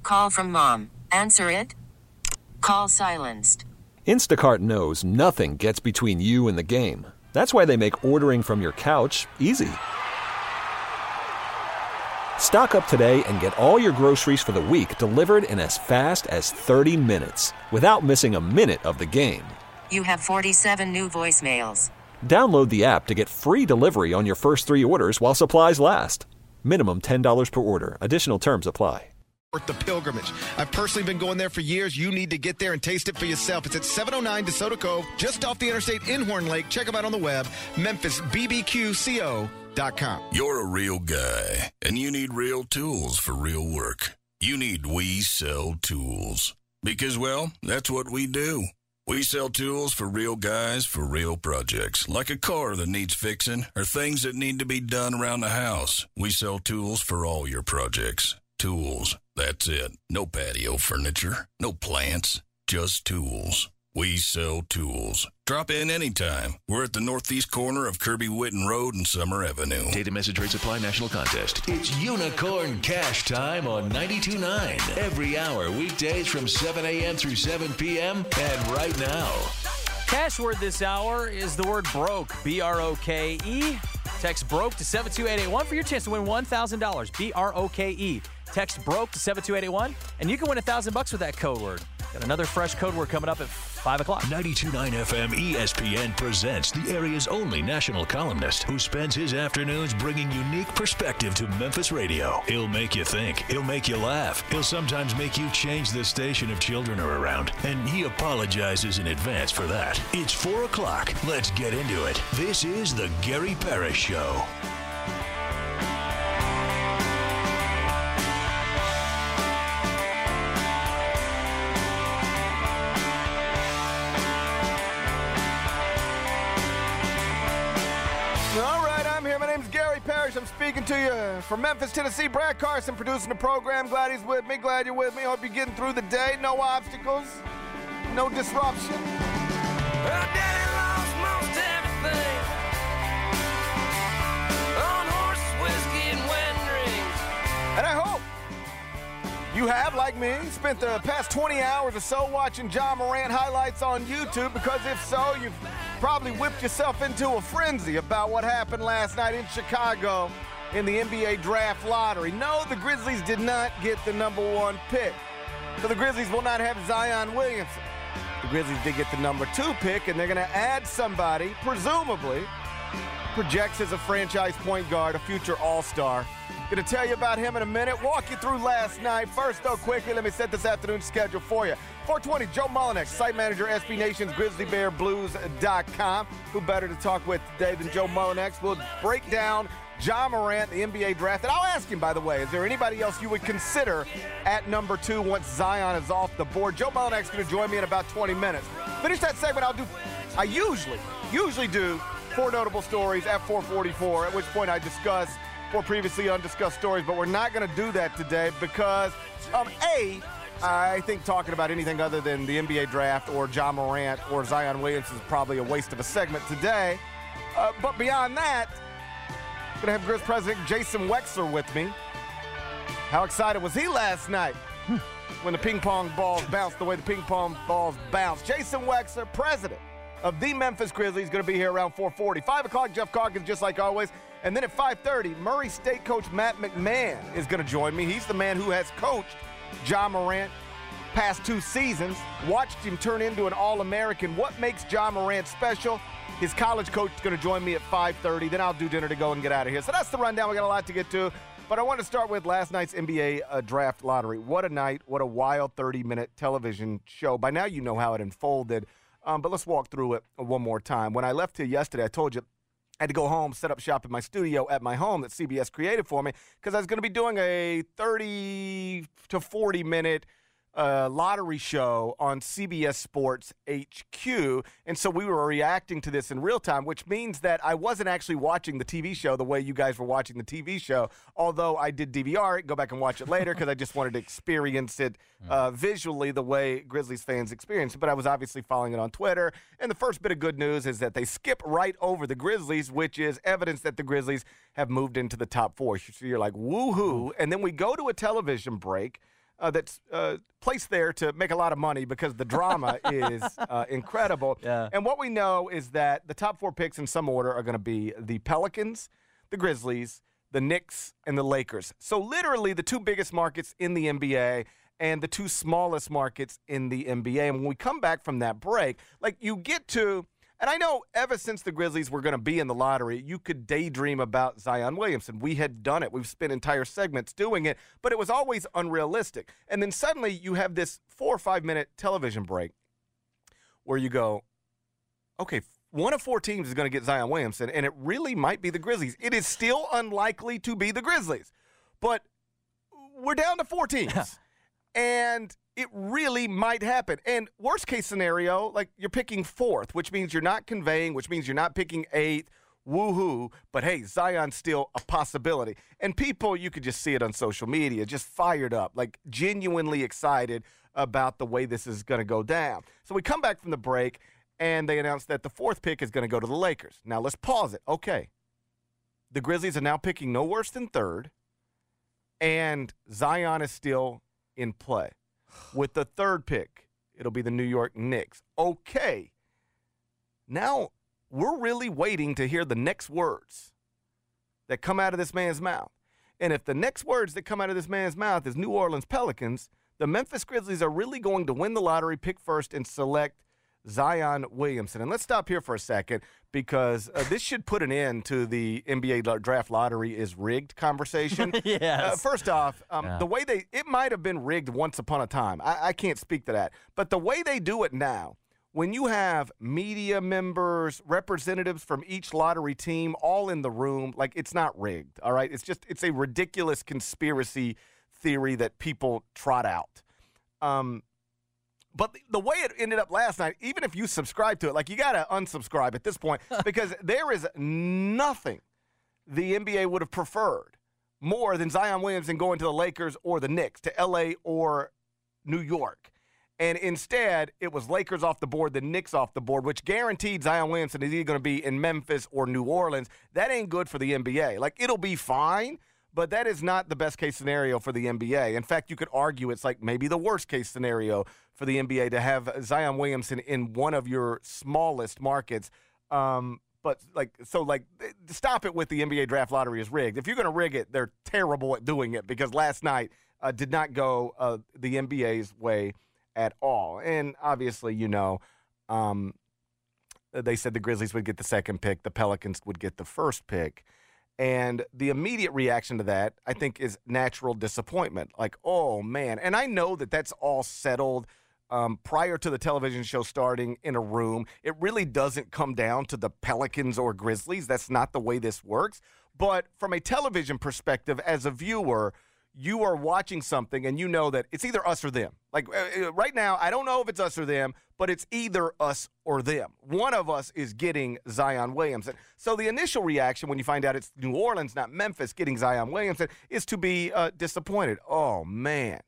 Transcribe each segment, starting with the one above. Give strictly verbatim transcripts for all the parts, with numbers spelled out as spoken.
Call from mom. Answer it. Call silenced. Instacart knows nothing gets between you and the game. That's why they make ordering from your couch easy. Stock up today and get all your groceries for the week delivered in as fast as thirty minutes without missing a minute of the game. You have forty-seven new voicemails. Download the app to get free delivery on your first three orders while supplies last. Minimum ten dollars per order. Additional terms apply. Worth the pilgrimage. I've personally been going there for years. You need to get there and taste it for yourself. It's at seven oh nine DeSoto Cove, just off the interstate in Horn Lake. Check them out on the web, memphis b b q co dot com. You're a real guy, and you need real tools for real work. You need We Sell Tools. Because, well, that's what we do. We sell tools for real guys for real projects, like a car that needs fixing or things that need to be done around the house. We sell tools for all your projects. Tools. That's it. No patio furniture, no plants, just tools. We sell tools. Drop in anytime. We're at the northeast corner of Kirby Witten Road and Summer Avenue. Data message rate supply national contest. It's Unicorn Cash Time on ninety-two point nine. Every hour, weekdays from seven a.m. through seven p.m. And right now. Cash word this hour is the word broke. B R O K E. Text broke to seven two eight eight one for your chance to win one thousand dollars. B R O K E. Text broke to seven two eight eight one, and you can win one thousand bucks with that code word. Got another fresh code word coming up at five o'clock. ninety-two point nine F M E S P N presents the area's only national columnist who spends his afternoons bringing unique perspective to Memphis radio. He'll make you think. He'll make you laugh. He'll sometimes make you change the station if children are around. And he apologizes in advance for that. It's four o'clock. Let's get into it. This is the Gary Parrish Show. I'm speaking to you from Memphis, Tennessee. Brad Carson producing the program. Glad he's with me. Glad you're with me. Hope you're getting through the day. No obstacles. No disruption. Well, Daddy lost most everything on horses, whiskey, and wedding rings. And I hope you have, like me, spent the past twenty hours or so watching Ja Morant highlights on YouTube, because if so, you've probably whipped yourself into a frenzy about what happened last night in Chicago in the N B A draft lottery. No, the Grizzlies did not get the number one pick. So the Grizzlies will not have Zion Williamson. The Grizzlies did get the number two pick, and they're going to add somebody, presumably, projects as a franchise point guard, a future all-star. Going to tell you about him in a minute. Walk you through last night. First, though, quickly, let me set this afternoon's schedule for you. four twenty, Joe Mullinax, site manager, S B Nation's Grizzly Bear Blues dot com. Who better to talk with today than Joe Mullinax? We'll break down Ja Morant, the N B A draft. And I'll ask him, by the way, is there anybody else you would consider at number two once Zion is off the board? Joe Mullinax is going to join me in about twenty minutes. Finish that segment. I'll do, I usually, usually do four notable stories at four forty-four, at which point I discuss four previously undiscussed stories, but we're not going to do that today because, um, A, I think talking about anything other than the N B A draft or Ja Morant or Zion Williamson is probably a waste of a segment today. Uh, but beyond that, I'm going to have Grizz President Jason Wexler with me. How excited was he last night when the ping pong balls bounced the way the ping pong balls bounced? Jason Wexler, president of the Memphis Grizzlies, going to be here around four forty. five o'clock, Jeff Calkins, just like always. And then at five thirty, Murray State coach Matt McMahon is going to join me. He's the man who has coached Ja Morant past two seasons, watched him turn into an All-American. What makes Ja Morant special? His college coach is going to join me at five thirty. Then I'll do dinner to go and get out of here. So that's the rundown. We got a lot to get to. But I want to start with last night's N B A uh, draft lottery. What a night. What a wild thirty-minute television show. By now you know how it unfolded. Um, but let's walk through it one more time. When I left here yesterday, I told you I had to go home, set up shop in my studio at my home that C B S created for me, because I was going to be doing a thirty to forty minute uh, lottery show on C B S Sports H Q. And so we were reacting to this in real time, which means that I wasn't actually watching the T V show the way you guys were watching the T V show, although I did D V R it, go back and watch it later because I just wanted to experience it uh, visually the way Grizzlies fans experience it. But I was obviously following it on Twitter. And the first bit of good news is that they skip right over the Grizzlies, which is evidence that the Grizzlies have moved into the top four. So you're like, woohoo. And then we go to a television break. uh, that's uh, placed there to make a lot of money because the drama is uh, incredible. Yeah. And what we know is that the top four picks in some order are going to be the Pelicans, the Grizzlies, the Knicks, and the Lakers. So literally the two biggest markets in the N B A and the two smallest markets in the N B A. And when we come back from that break, like you get to, and I know ever since the Grizzlies were going to be in the lottery, you could daydream about Zion Williamson. We had done it. We've spent entire segments doing it, but it was always unrealistic. And then suddenly you have this four or five minute television break where you go, okay, one of four teams is going to get Zion Williamson, and it really might be the Grizzlies. It is still unlikely to be the Grizzlies, but we're down to four teams, and it really might happen. And worst case scenario, like you're picking fourth, which means you're not conveying, which means you're not picking eighth, woohoo, but hey, Zion's still a possibility. And people, you could just see it on social media, just fired up, like genuinely excited about the way this is going to go down. So we come back from the break, and they announced that the fourth pick is going to go to the Lakers. Now, let's pause it. Okay. The Grizzlies are now picking no worse than third, and Zion is still in play. With the third pick, it'll be the New York Knicks. Okay. Now, we're really waiting to hear the next words that come out of this man's mouth. And if the next words that come out of this man's mouth is New Orleans Pelicans, the Memphis Grizzlies are really going to win the lottery, pick first, and select Zion Williamson. And let's stop here for a second because uh, this should put an end to the N B A draft lottery is rigged conversation. Yes. Uh, first off, um, Yeah. the way they, it might have been rigged once upon a time. I, I can't speak to that. But the way they do it now, when you have media members, representatives from each lottery team all in the room, like it's not rigged, all right? It's just, it's a ridiculous conspiracy theory that people trot out. Um, But the way it ended up last night, even if you subscribe to it, like you got to unsubscribe at this point because there is nothing the N B A would have preferred more than Zion Williamson going to the Lakers or the Knicks, to L A or New York. And instead, it was Lakers off the board, the Knicks off the board, which guaranteed Zion Williamson is either going to be in Memphis or New Orleans. That ain't good for the N B A. Like, it'll be fine, but that is not the best case scenario for the N B A. In fact, you could argue it's like maybe the worst case scenario for the N B A to have Zion Williamson in one of your smallest markets. Um, but like, so like, stop it with the N B A draft lottery is rigged. If you're going to rig it, they're terrible at doing it because last night uh, did not go uh, the N B A's way at all. And obviously, you know, um, they said the Grizzlies would get the second pick, the Pelicans would get the first pick. And the immediate reaction to that, I think, is natural disappointment. Like, oh, man. And I know that that's all settled um, prior to the television show starting in a room. It really doesn't come down to the Pelicans or Grizzlies. That's not the way this works. But from a television perspective, as a viewer, you are watching something and you know that it's either us or them. Like uh, right now, I don't know if it's us or them, but it's either us or them. One of us is getting Zion Williamson. So the initial reaction when you find out it's New Orleans, not Memphis, getting Zion Williamson is to be uh, disappointed. Oh, man.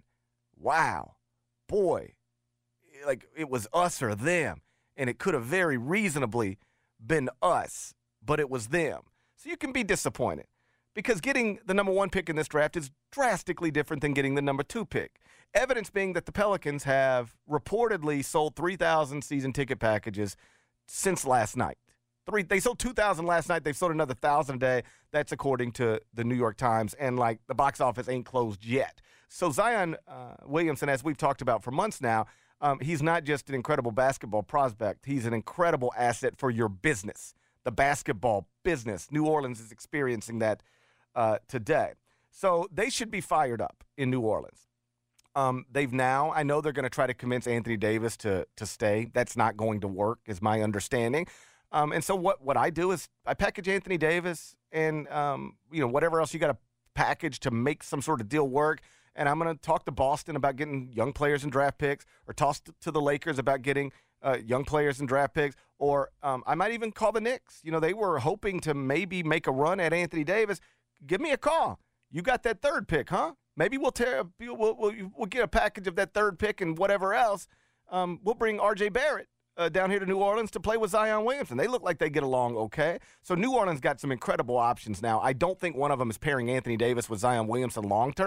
Wow. Boy. Like it was us or them. And it could have very reasonably been us, but it was them. So you can be disappointed. Because getting the number one pick in this draft is drastically different than getting the number two pick. Evidence being that the Pelicans have reportedly sold three thousand season ticket packages since last night. Three, they sold two thousand last night. They've sold another one thousand a day. That's according to the New York Times. And, like, the box office ain't closed yet. So Zion uh, Williamson, as we've talked about for months now, um, he's not just an incredible basketball prospect. He's an incredible asset for your business, the basketball business. New Orleans is experiencing that Uh, today. So they should be fired up in New Orleans. Um, they've now, I know they're going to try to convince Anthony Davis to to stay. That's not going to work, is my understanding. Um, and so what, what I do is I package Anthony Davis and, um, you know, whatever else you got to package to make some sort of deal work. And I'm going to talk to Boston about getting young players and draft picks, or toss to, to the Lakers about getting uh, young players and draft picks, or um, I might even call the Knicks. You know, they were hoping to maybe make a run at Anthony Davis. Give me a call. You got that third pick, huh? Maybe we'll tear. We'll, we'll, we'll get a package of that third pick and whatever else. Um, we'll bring R J Barrett uh, down here to New Orleans to play with Zion Williamson. They look like they get along okay. So New Orleans got some incredible options now. I don't think one of them is pairing Anthony Davis with Zion Williamson long term.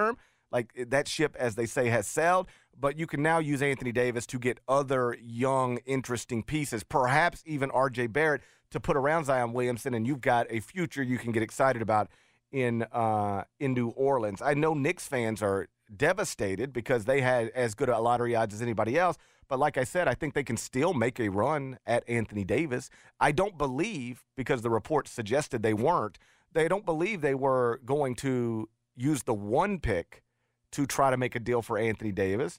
Like, that ship, as they say, has sailed, but you can now use Anthony Davis to get other young, interesting pieces, perhaps even R J Barrett to put around Zion Williamson, and you've got a future you can get excited about in uh, in New Orleans. I know Knicks fans are devastated because they had as good a lottery odds as anybody else, but like I said, I think they can still make a run at Anthony Davis. I don't believe, because the report suggested they weren't, they don't believe they were going to use the one pick to try to make a deal for Anthony Davis.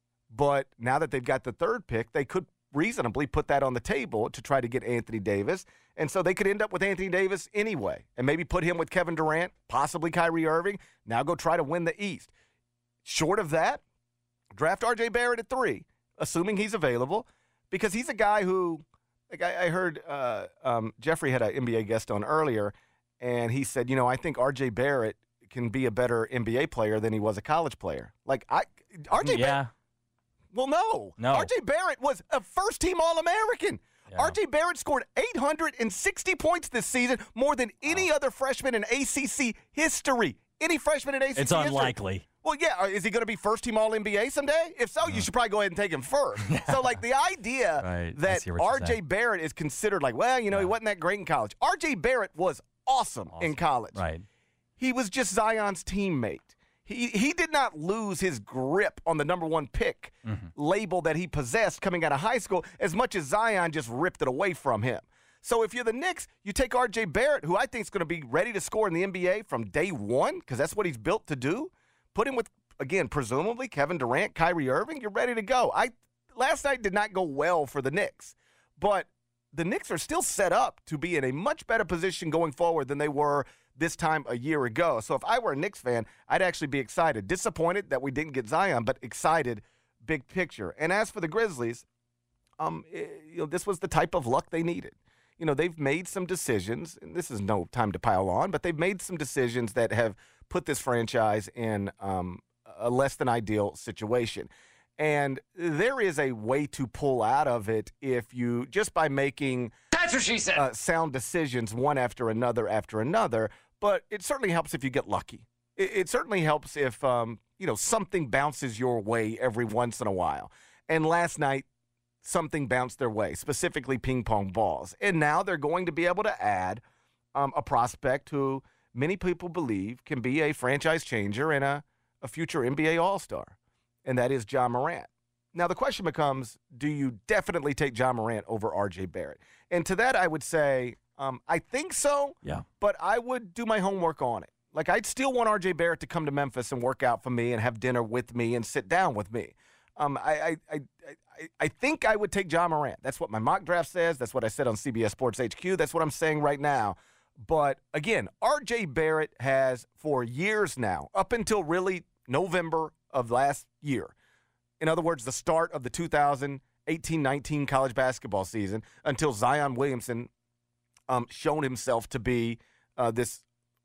But now that they've got the third pick, they could reasonably put that on the table to try to get Anthony Davis. And so they could end up with Anthony Davis anyway and maybe put him with Kevin Durant, possibly Kyrie Irving. Now go try to win the East. Short of that, draft R J Barrett at three, assuming he's available, because he's a guy who, like I, I heard uh, um, Jeffrey had an N B A guest on earlier, and he said, you know, I think R J Barrett can be a better N B A player than he was a college player. Like, I, R J Yeah. Barrett, well, no. No. R J Barrett was a first-team All-American. Yeah. R J Barrett scored eight hundred sixty points this season, more than any other freshman in A C C history. Any freshman in A C C It's history. unlikely. Well, yeah. Is he going to be first-team All N B A someday? If so, you should probably go ahead and take him first. So, like, the idea Right. I that see what you're R J saying. Barrett is considered like, well, you know, he wasn't that great in college. R J Barrett was awesome, in college. Right. He was just Zion's teammate. He he did not lose his grip on the number one pick Mm-hmm. label that he possessed coming out of high school as much as Zion just ripped it away from him. So if you're the Knicks, you take R J Barrett, who I think is going to be ready to score in the N B A from day one, because that's what he's built to do. Put him with, again, presumably Kevin Durant, Kyrie Irving. You're ready to go. I last night did not go well for the Knicks, but the Knicks are still set up to be in a much better position going forward than they were this time a year ago. So if I were a Knicks fan, I'd actually be excited. Disappointed that we didn't get Zion, but excited big picture. And as for the Grizzlies, um, eh, you know, this was the type of luck they needed. You know, they've made some decisions, and this is no time to pile on, but they've made some decisions that have put this franchise in um, a less than ideal situation. And there is a way to pull out of it if you, just by making That's what she said. uh, sound decisions one after another after another, but it certainly helps if you get lucky. It, it certainly helps if, um, you know, something bounces your way every once in a while. And last night, something bounced their way, specifically ping pong balls. And now they're going to be able to add um, a prospect who many people believe can be a franchise changer and a, a future N B A All-Star, and that is Ja Morant. Now, the question becomes, do you definitely take Ja Morant over R J Barrett? And to that, I would say, um, I think so, Yeah. but I would do my homework on it. Like, I'd still want R J Barrett to come to Memphis and work out for me and have dinner with me and sit down with me. Um, I, I, I, I, I think I would take Ja Morant. That's what my mock draft says. That's what I said on C B S Sports H Q. That's what I'm saying right now. But, again, R J Barrett has, for years now, up until really November of last year, in other words, the start of the two thousand eighteen nineteen college basketball season, until Zion Williamson um, shown himself to be uh, this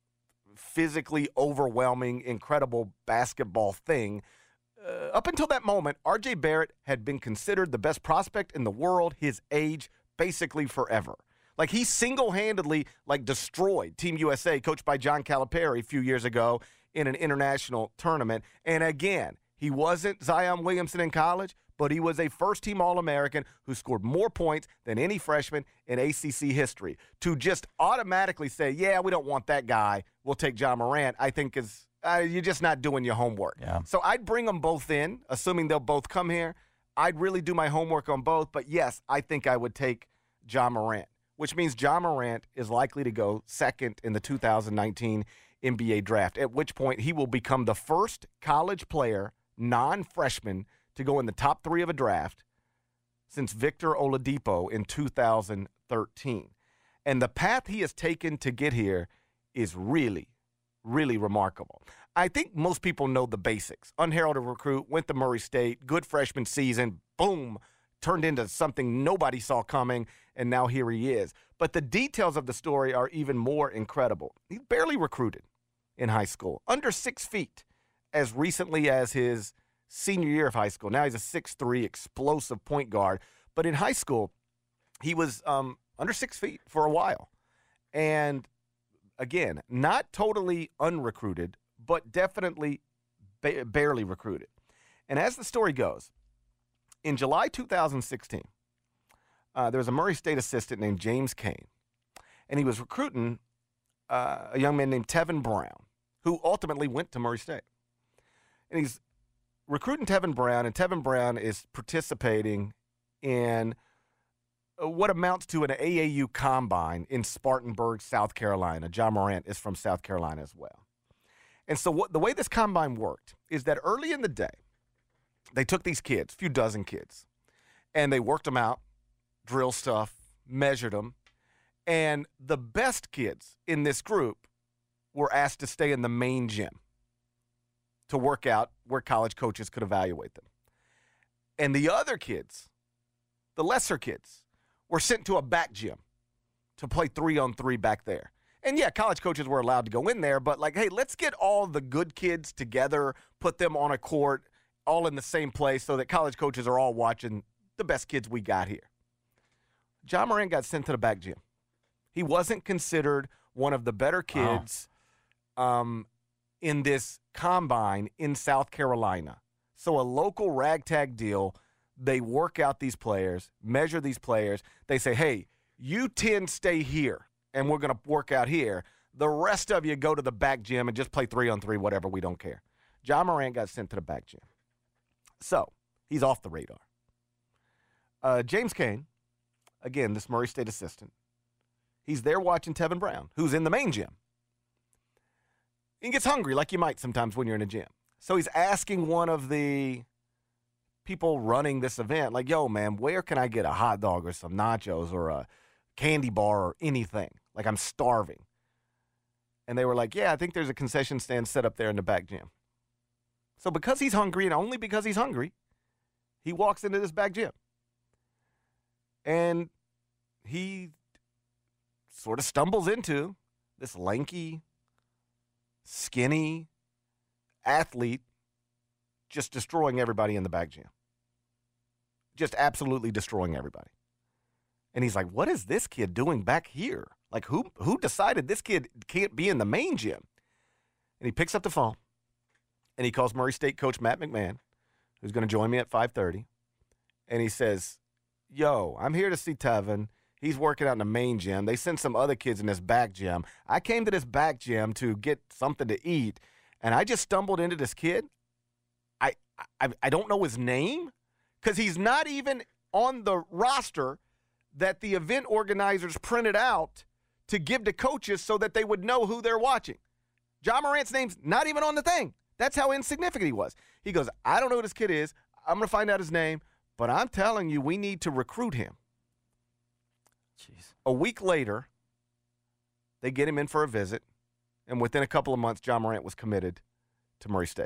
physically overwhelming, incredible basketball thing. Uh, up until that moment, R J Barrett had been considered the best prospect in the world, his age, basically forever. Like, he single-handedly, like, destroyed Team U S A, coached by John Calipari a few years ago in an international tournament. And again, he wasn't Zion Williamson in college, but he was a first-team All-American who scored more points than any freshman in A C C history. To just automatically say, yeah, we don't want that guy, we'll take Ja Morant, I think is uh, you're just not doing your homework. Yeah. So I'd bring them both in, assuming they'll both come here. I'd really do my homework on both, but yes, I think I would take Ja Morant, which means Ja Morant is likely to go second in the two thousand nineteen N B A draft, at which point he will become the first college player, non-freshman, to go in the top three of a draft since Victor Oladipo in two thousand thirteen. And the path he has taken to get here is really, really remarkable. I think most people know the basics. Unheralded recruit, went to Murray State, good freshman season, boom, turned into something nobody saw coming, and now here he is. But the details of the story are even more incredible. He barely recruited in high school, under six feet, as recently as his senior year of high school. Now he's a six three explosive point guard. But in high school, he was um, under six feet for a while. And again, not totally unrecruited, but definitely ba- barely recruited. And as the story goes, in July two thousand sixteen, uh, there was a Murray State assistant named James Kane, and he was recruiting uh, a young man named Tevin Brown, who ultimately went to Murray State. And he's recruiting Tevin Brown, and Tevin Brown is participating in what amounts to an A A U combine in Spartanburg, South Carolina. John Morant is from South Carolina as well. And so what, the way this combine worked is that early in the day, they took these kids, a few dozen kids, and they worked them out, drill stuff, measured them, and the best kids in this group were asked to stay in the main gym to work out where college coaches could evaluate them. And the other kids, the lesser kids, were sent to a back gym to play three on three back there. And yeah, college coaches were allowed to go in there, but like, hey, let's get all the good kids together, put them on a court, all in the same place so that college coaches are all watching the best kids we got here. John Morant got sent to the back gym. He wasn't considered one of the better kids wow. um, in this combine in South Carolina. So a local ragtag deal. They work out these players, measure these players. They say, hey, you ten stay here, and we're going to work out here. The rest of you go to the back gym and just play three on three, whatever, we don't care. John Morant got sent to the back gym. So he's off the radar. Uh, James Kane, again, this Murray State assistant, he's there watching Tevin Brown, who's in the main gym. He gets hungry like you might sometimes when you're in a gym. So he's asking one of the people running this event, like, yo, man, where can I get a hot dog or some nachos or a candy bar or anything? Like, I'm starving. And they were like, yeah, I think there's a concession stand set up there in the back gym. So because he's hungry, and only because he's hungry, he walks into this back gym. And he sort of stumbles into this lanky, skinny athlete just destroying everybody in the back gym. Just absolutely destroying everybody. And he's like, what is this kid doing back here? Like, who who decided this kid can't be in the main gym? And he picks up the phone, and he calls Murray State coach Matt McMahon, who's going to join me at five thirty. And he says, yo, I'm here to see Tevin. He's working out in the main gym. They sent some other kids in this back gym. I came to this back gym to get something to eat, and I just stumbled into this kid. I I, I don't know his name because he's not even on the roster that the event organizers printed out to give to coaches so that they would know who they're watching. John Morant's name's not even on the thing. That's how insignificant he was. He goes, I don't know who this kid is. I'm going to find out his name, but I'm telling you, we need to recruit him. Jeez. A week later, they get him in for a visit, and within a couple of months, John Morant was committed to Murray State.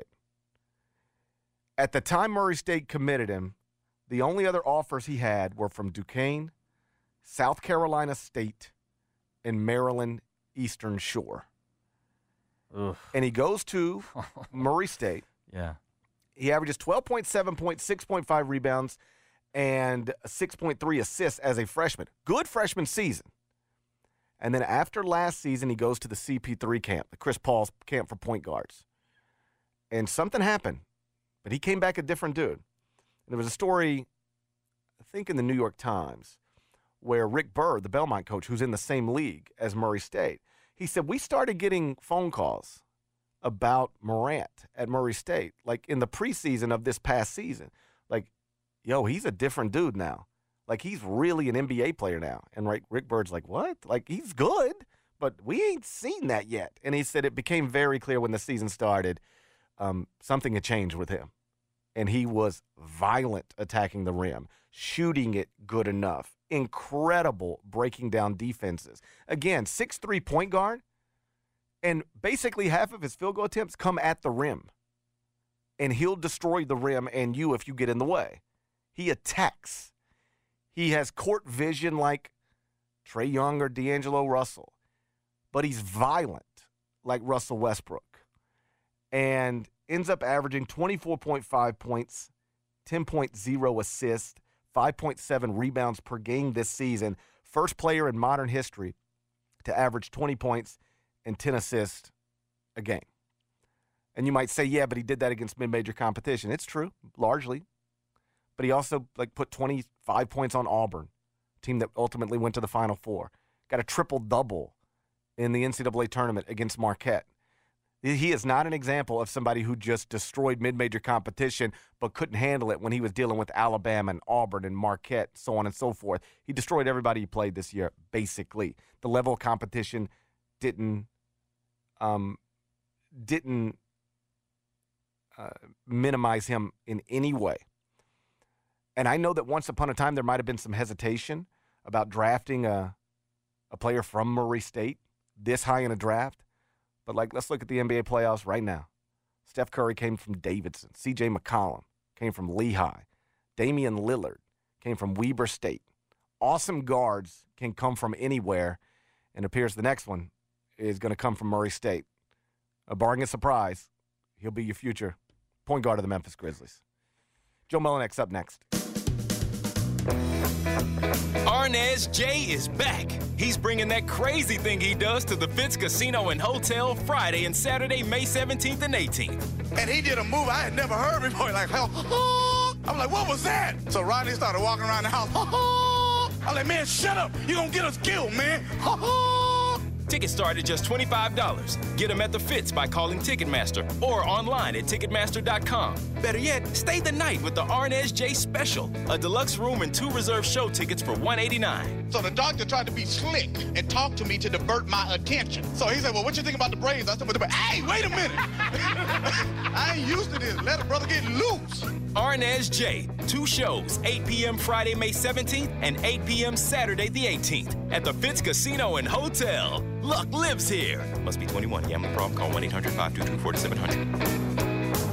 At the time Murray State committed him, the only other offers he had were from Duquesne, South Carolina State, and Maryland Eastern Shore. Ugh. And he goes to Murray State. Yeah. He averages twelve point seven points, six point five rebounds, and six point three assists as a freshman. Good freshman season. And then after last season, he goes to the C P three camp, the Chris Paul's camp for point guards. And something happened, but he came back a different dude. And there was a story, I think in the New York Times, where Rick Byrd, the Belmont coach, who's in the same league as Murray State, he said, we started getting phone calls about Morant at Murray State, like in the preseason of this past season. Like, yo, he's a different dude now. Like, he's really an N B A player now. And Rick, Rick Byrd's like, what? Like, he's good, but we ain't seen that yet. And he said it became very clear when the season started, um, something had changed with him. And he was violent attacking the rim, shooting it good enough. Incredible breaking down defenses. Again, six three point guard, and basically half of his field goal attempts come at the rim. And he'll destroy the rim and you if you get in the way. He attacks. He has court vision like Trae Young or D'Angelo Russell. But he's violent like Russell Westbrook. And ends up averaging twenty-four point five points, ten point oh assists, five point seven rebounds per game this season. First player in modern history to average twenty points and ten assists a game. And you might say, yeah, but he did that against mid-major competition. It's true, largely. But he also like put twenty-five points on Auburn, team that ultimately went to the Final Four. Got a triple-double in the N C double A tournament against Marquette. He is not an example of somebody who just destroyed mid-major competition but couldn't handle it when he was dealing with Alabama and Auburn and Marquette, so on and so forth. He destroyed everybody he played this year, basically. The level of competition didn't um, didn't uh, minimize him in any way. And I know that once upon a time there might have been some hesitation about drafting a, a player from Murray State this high in a draft. But, like, let's look at the N B A playoffs right now. Steph Curry came from Davidson. C J McCollum came from Lehigh. Damian Lillard came from Weber State. Awesome guards can come from anywhere, and it appears the next one is going to come from Murray State. Uh, barring a surprise, he'll be your future point guard of the Memphis Grizzlies. Joe Mullinax up next. Arnez J is back. He's bringing that crazy thing he does to the Fitz Casino and Hotel Friday and Saturday, May seventeenth and eighteenth. And he did a move I had never heard before. Like, hell, I'm like, what was that? So Rodney started walking around the house. I'm like, man, shut up. You're going to get us killed, man. Tickets start at just twenty-five dollars. Get them at the Fitz by calling Ticketmaster or online at Ticketmaster dot com. Better yet, stay the night with the Arnez J Special, a deluxe room and two reserved show tickets for one hundred eighty-nine dollars. So the doctor tried to be slick and talk to me to divert my attention. So he said, well, what you think about the Braves? I said, well, hey, wait a minute. I ain't used to this. Let a brother get loose. Arnez J, two shows, eight p.m. Friday, May seventeenth and eight p.m. Saturday the eighteenth at the Fitz Casino and Hotel. Luck lives here. Must be twenty-one. Gambling problem? Call one eight hundred five two two four seven zero zero.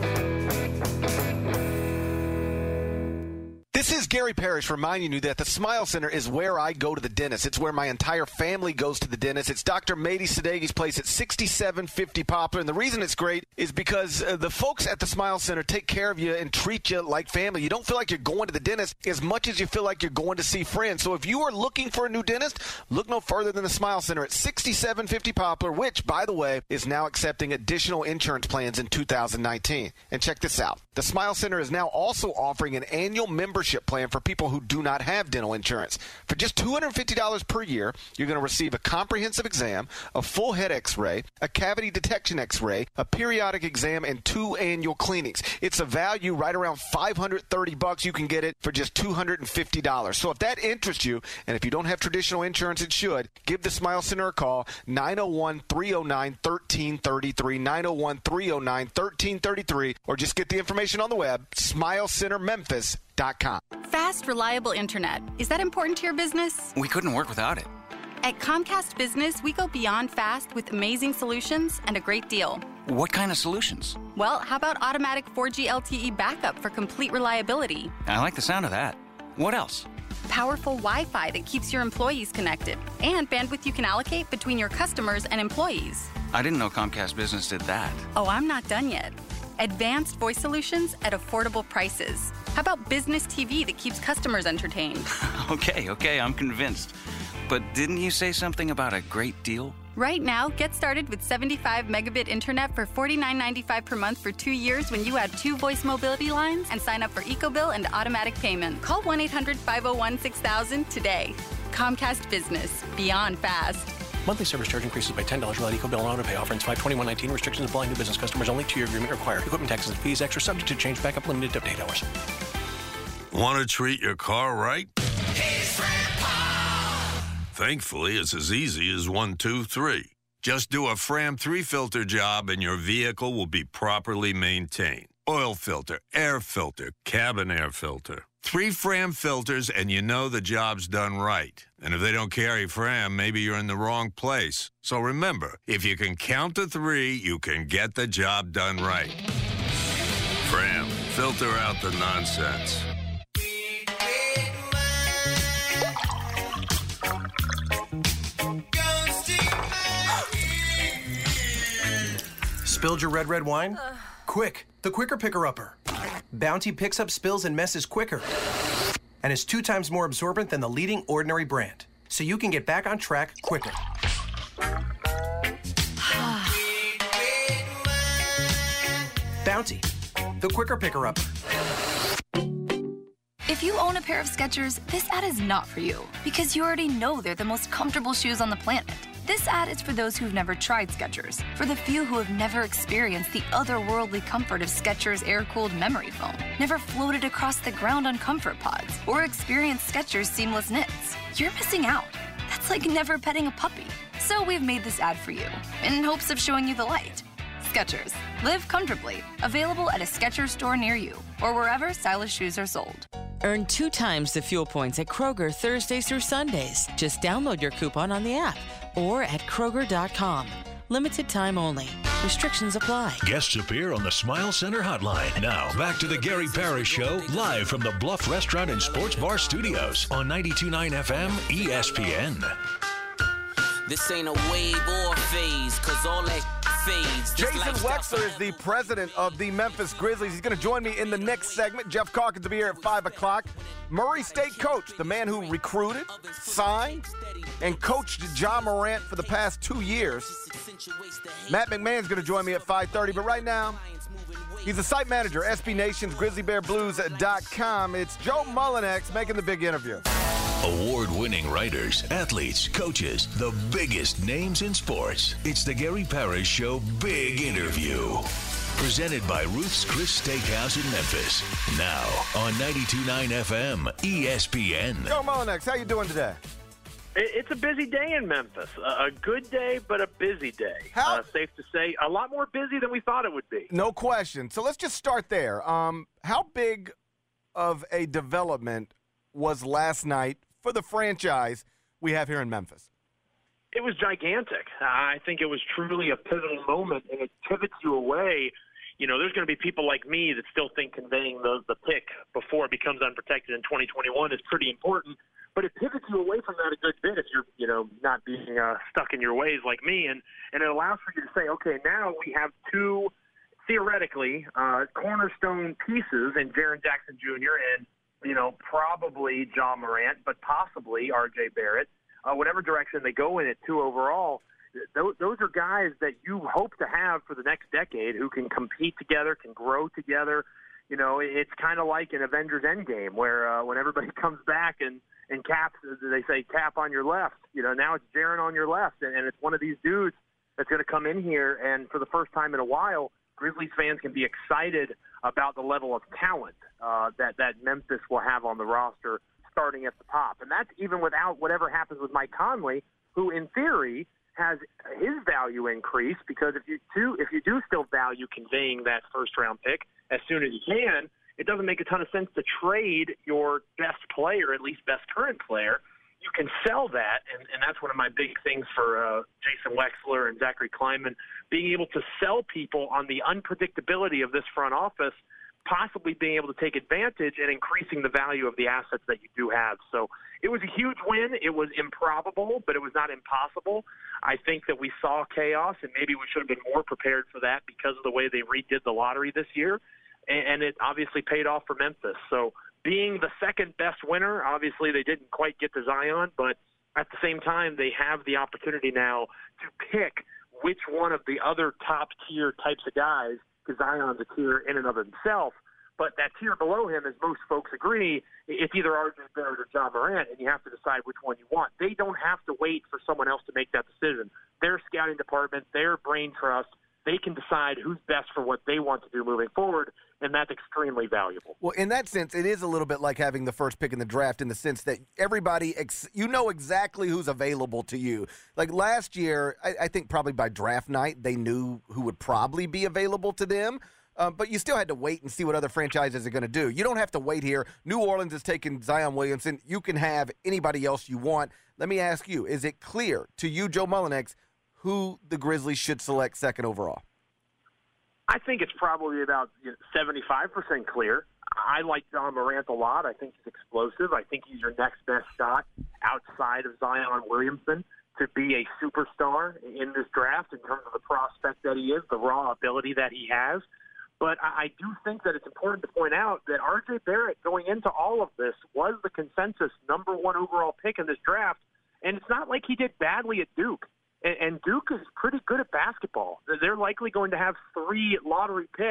This is Gary Parrish reminding you that the Smile Center is where I go to the dentist. It's where my entire family goes to the dentist. It's Doctor Mady Sadegi's place at sixty-seven fifty Poplar. And the reason it's great is because uh, the folks at the Smile Center take care of you and treat you like family. You don't feel like you're going to the dentist as much as you feel like you're going to see friends. So if you are looking for a new dentist, look no further than the Smile Center at sixty-seven fifty Poplar, which, by the way, is now accepting additional insurance plans in two thousand nineteen. And check this out. The Smile Center is now also offering an annual membership plan for people who do not have dental insurance. For just two hundred fifty dollars per year, you're going to receive a comprehensive exam, a full head x-ray, a cavity detection x-ray, a periodic exam, and two annual cleanings. It's a value right around five hundred thirty bucks. You can get it for just two hundred fifty dollars. So if that interests you, and if you don't have traditional insurance, it should, give the Smile Center a call, nine oh one, three oh nine, one three three three, nine oh one, three oh nine, one three three three, or just get the information on the web, smile center memphis dot com. Fast, reliable internet. Is that important to your business? We couldn't work without it. At Comcast Business, we go beyond fast with amazing solutions and a great deal. What kind of solutions? Well, how about automatic four G L T E backup for complete reliability? I like the sound of that. What else? Powerful Wi-Fi that keeps your employees connected, and bandwidth you can allocate between your customers and employees. I didn't know Comcast Business did that. Oh, I'm not done yet. Advanced voice solutions at affordable prices. How about business T V that keeps customers entertained? Okay, okay, I'm convinced. But didn't you say something about a great deal? Right now, get started with seventy-five megabit internet for forty-nine ninety-five per month for two years when you add two voice mobility lines and sign up for EcoBill and automatic payment. Call one eight hundred five oh one six thousand today. Comcast Business. Beyond fast. Monthly service charge increases by ten dollars without EcoBill and auto pay. Offer ends five twenty-one nineteen. Restrictions apply. New business customers only. Two-year agreement required. Equipment taxes and fees extra. Subject to change. Backup limited to update hours. Want to treat your car right? Thankfully, it's as easy as one, two, three. Just do a Fram three filter job and your vehicle will be properly maintained. Oil filter, air filter, cabin air filter. Three Fram filters and you know the job's done right. And if they don't carry Fram, maybe you're in the wrong place. So remember, if you can count to three, you can get the job done right. Fram, filter out the nonsense. Spilled your red, red wine? Uh. Quick, the Quicker Picker-Upper. Bounty picks up spills and messes quicker. And is two times more absorbent than the leading Ordinary brand. So you can get back on track quicker. Bounty, the quicker picker-upper. If you own a pair of Skechers, this ad is not for you because you already know they're the most comfortable shoes on the planet. This ad is for those who've never tried Skechers, for the few who have never experienced the otherworldly comfort of Skechers air-cooled memory foam, never floated across the ground on comfort pods, or experienced Skechers seamless knits. You're missing out. That's like never petting a puppy. So we've made this ad for you, in hopes of showing you the light. Skechers. Live comfortably. Available at a Skechers store near you, or wherever stylish shoes are sold. Earn two times the fuel points at Kroger Thursdays through Sundays. Just download your coupon on the app or at Kroger dot com. Limited time only. Restrictions apply. Guests appear on the Smile Center hotline. Now, back to the Gary Parrish Show, live from the Bluff Restaurant and Sports Bar Studios on ninety-two point nine F M E S P N. This ain't a wave or a phase, cause all that fades. Jason Wexler is the president of the Memphis Grizzlies. He's going to join me in the next segment. Jeff Calkins will be here at five o'clock. Murray State coach, the man who recruited, signed, and coached Ja Morant for the past two years. Matt McMahon's going to join me at five thirty, but right now, he's the site manager, S B Nation's Grizzly Bear Blues dot com. It's Joe Mullinex making the big interview. Award-winning writers, athletes, coaches, the biggest names in sports. It's the Gary Parrish Show Big Interview. Presented by Ruth's Chris Steakhouse in Memphis. Now on ninety-two point nine F M E S P N. Joe Mullinex, how you doing today? It's a busy day in Memphis. A good day, but a busy day. How? Uh, safe to say, a lot more busy than we thought it would be. No question. So let's just start there. Um, how big of a development was last night for the franchise we have here in Memphis? It was gigantic. I think it was truly a pivotal moment, and it pivots you away. You know, there's going to be people like me that still think conveying the, the pick before it becomes unprotected in twenty twenty-one is pretty important. But it pivots you away from that a good bit if you're, you know, not being uh, stuck in your ways like me. And, and it allows for you to say, okay, now we have two, theoretically, uh, cornerstone pieces in Jaren Jackson Junior and, you know, probably Ja Morant, but possibly R J Barrett. Uh, whatever direction they go in at two overall, those, those are guys that you hope to have for the next decade who can compete together, can grow together. You know, it's kind of like an Avengers Endgame where uh, when everybody comes back and, and Cap, they say Cap on your left. You know, now it's Jaren on your left, and, and it's one of these dudes that's going to come in here, and for the first time in a while, Grizzlies fans can be excited about the level of talent uh, that, that Memphis will have on the roster starting at the top. And that's even without whatever happens with Mike Conley, who in theory has his value increased, because if you do, if you do still value conveying that first-round pick as soon as you can, it doesn't make a ton of sense to trade your best player, at least best current player. You can sell that, and, and that's one of my big things for uh, Jason Wexler and Zachary Kleinman, being able to sell people on the unpredictability of this front office, possibly being able to take advantage and increasing the value of the assets that you do have. So it was a huge win. It was improbable, but it was not impossible. I think that we saw chaos, and maybe we should have been more prepared for that because of the way they redid the lottery this year, and, and it obviously paid off for Memphis. So being the second best winner, obviously they didn't quite get to Zion, but at the same time, they have the opportunity now to pick which one of the other top-tier types of guys, because Zion's a tier in and of himself, but that tier below him, as most folks agree, it's either R J Barrett or Ja Morant, and you have to decide which one you want. They don't have to wait for someone else to make that decision. Their scouting department, their brain trust, they can decide who's best for what they want to do moving forward, and that's extremely valuable. Well, in that sense, it is a little bit like having the first pick in the draft in the sense that everybody, ex- you know exactly who's available to you. Like last year, I, I think probably by draft night, they knew who would probably be available to them. Uh, but you still had to wait and see what other franchises are going to do. You don't have to wait here. New Orleans is taking Zion Williamson. You can have anybody else you want. Let me ask you, is it clear to you, Joe Mullinex, who the Grizzlies should select second overall? I think it's probably about you know, seventy-five percent clear. I like Ja Morant a lot. I think he's explosive. I think he's your next best shot outside of Zion Williamson to be a superstar in this draft in terms of the prospect that he is, the raw ability that he has. But I do think that it's important to point out that R J Barrett, going into all of this, was the consensus number one overall pick in this draft. And it's not like he did badly at Duke. And Duke is pretty good at basketball. They're likely going to have three lottery picks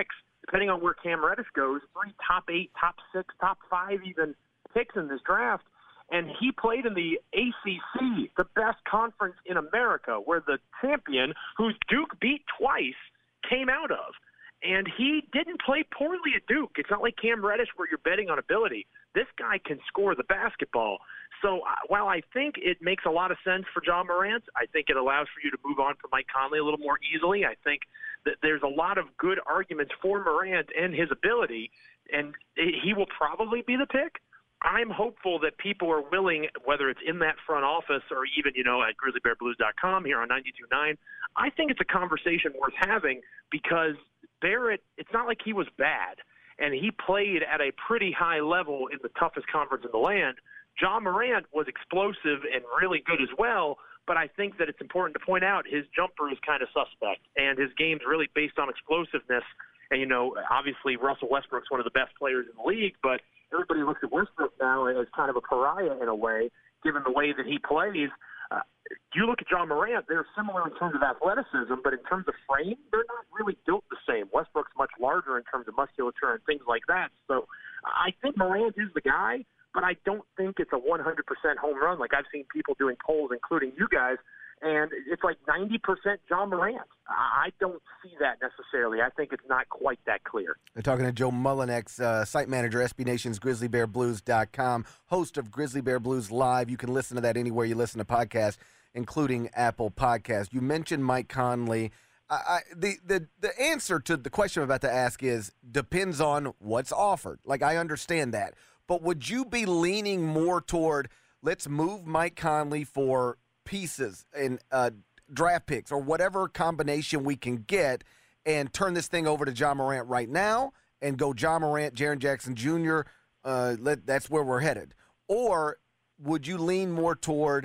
depending on where Cam Reddish goes, three top eight, top six, top five even picks in this draft. And he played in the A C C, the best conference in America, where the champion, who's Duke beat twice, came out of. And he didn't play poorly at Duke. It's not like Cam Reddish where you're betting on ability. This guy can score the basketball. So uh, while I think it makes a lot of sense for John Morant, I think it allows for you to move on from Mike Conley a little more easily. I think that there's a lot of good arguments for Morant and his ability, and he will probably be the pick. I'm hopeful that people are willing, whether it's in that front office or even, you know, at grizzly bear blues dot com here on ninety-two point nine, I think it's a conversation worth having because Barrett, it's not like he was bad, and he played at a pretty high level in the toughest conference in the land. John Morant was explosive and really good as well, but I think that it's important to point out his jumper is kind of suspect, and his game's really based on explosiveness. And, you know, obviously Russell Westbrook's one of the best players in the league, but everybody looks at Westbrook now as kind of a pariah in a way, given the way that he plays. Uh, you look at John Morant, they're similar in terms of athleticism, but in terms of frame, they're not really built the same. Westbrook's much larger in terms of musculature and things like that. So I think Morant is the guy, but I don't think it's a one hundred percent home run. Like I've seen people doing polls, including you guys, and it's like ninety percent John Morant. I don't see that necessarily. I think it's not quite that clear. We're talking to Joe Mullinex, uh, site manager, S B Nation's grizzly bear blues dot com, host of Grizzly Bear Blues Live. You can listen to that anywhere you listen to podcasts, including Apple Podcasts. You mentioned Mike Conley. I, I, the, the, the answer to the question I'm about to ask is depends on what's offered. Like, I understand that. But would you be leaning more toward let's move Mike Conley for pieces and uh, draft picks or whatever combination we can get and turn this thing over to John Morant right now and go John Morant, Jaren Jackson Junior, uh, let, that's where we're headed? Or would you lean more toward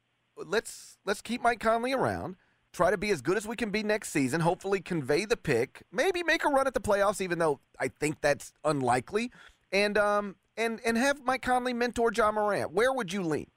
let's let's keep Mike Conley around, try to be as good as we can be next season, hopefully convey the pick, maybe make a run at the playoffs, even though I think that's unlikely, and um and and have Mike Conley mentor John Morant? Where would you lean?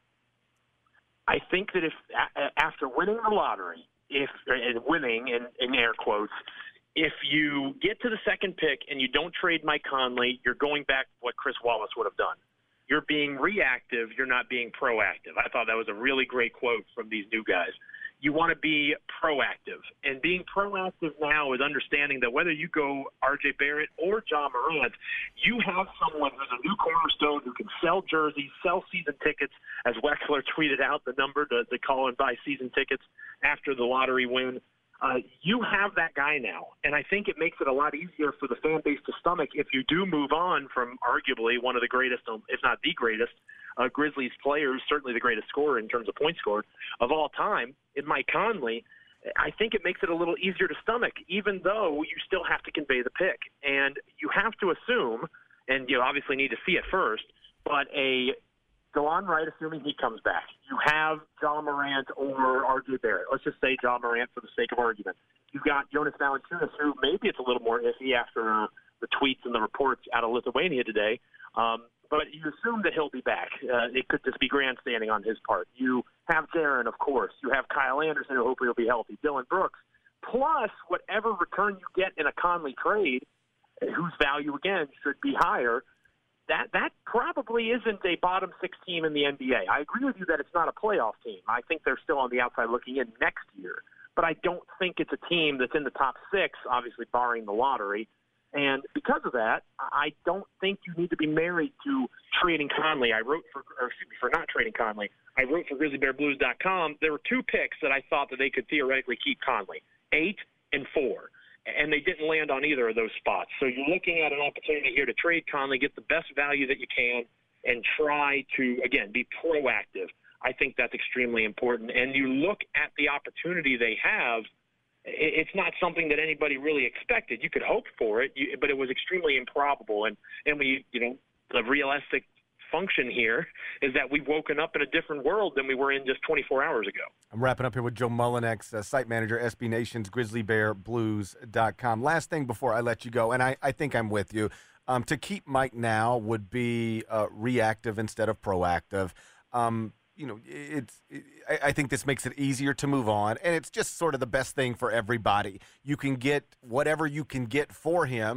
I think that if after winning the lottery, if and winning in, in air quotes, if you get to the second pick and you don't trade Mike Conley, you're going back to what Chris Wallace would have done. You're being reactive. You're not being proactive. I thought that was a really great quote from these new guys. You want to be proactive. And being proactive now is understanding that whether you go R J Barrett or John Morant, you have someone who's a new cornerstone who can sell jerseys, sell season tickets, as Wexler tweeted out the number to, to call and buy season tickets after the lottery win. Uh, you have that guy now, and I think it makes it a lot easier for the fan base to stomach if you do move on from arguably one of the greatest, if not the greatest, uh, Grizzlies players, certainly the greatest scorer in terms of points scored of all time, in Mike Conley. I think it makes it a little easier to stomach, even though you still have to convey the pick. And you have to assume, and you obviously need to see it first, but a DeLon Wright, assuming he comes back. You have John Morant or R J Barrett. Let's just say John Morant for the sake of argument. You've got Jonas Valanciunas, who maybe it's a little more iffy after uh, the tweets and the reports out of Lithuania today. Um, but you assume that he'll be back. Uh, it could just be grandstanding on his part. You have Jaren, of course. You have Kyle Anderson, who hopefully will be healthy. Dylan Brooks. Plus, whatever return you get in a Conley trade, whose value, again, should be higher, That that probably isn't a bottom six team in the N B A. I agree with you that it's not a playoff team. I think they're still on the outside looking in next year. But I don't think it's a team that's in the top six, obviously barring the lottery. And because of that, I don't think you need to be married to trading Conley. I wrote for, or excuse me, for not trading Conley. I wrote for grizzly bear blues dot com. There were two picks that I thought that they could theoretically keep Conley, eight and four. And they didn't land on either of those spots. So you're looking at an opportunity here to trade Conley, get the best value that you can, and try to, again, be proactive. I think that's extremely important. And you look at the opportunity they have, it's not something that anybody really expected. You could hope for it, but it was extremely improbable. And, and we, you know, the realistic function here is that we've woken up in a different world than we were in just twenty-four hours ago. I'm wrapping up here with Joe Mullinex, uh, site manager, S B Nation's grizzly bear blues dot com. Last thing before I let you go, and I, I think I'm with you, um, to keep Mike now would be uh, reactive instead of proactive. Um, you know, it's. It, I, I think this makes it easier to move on, and it's just sort of the best thing for everybody. You can get whatever you can get for him.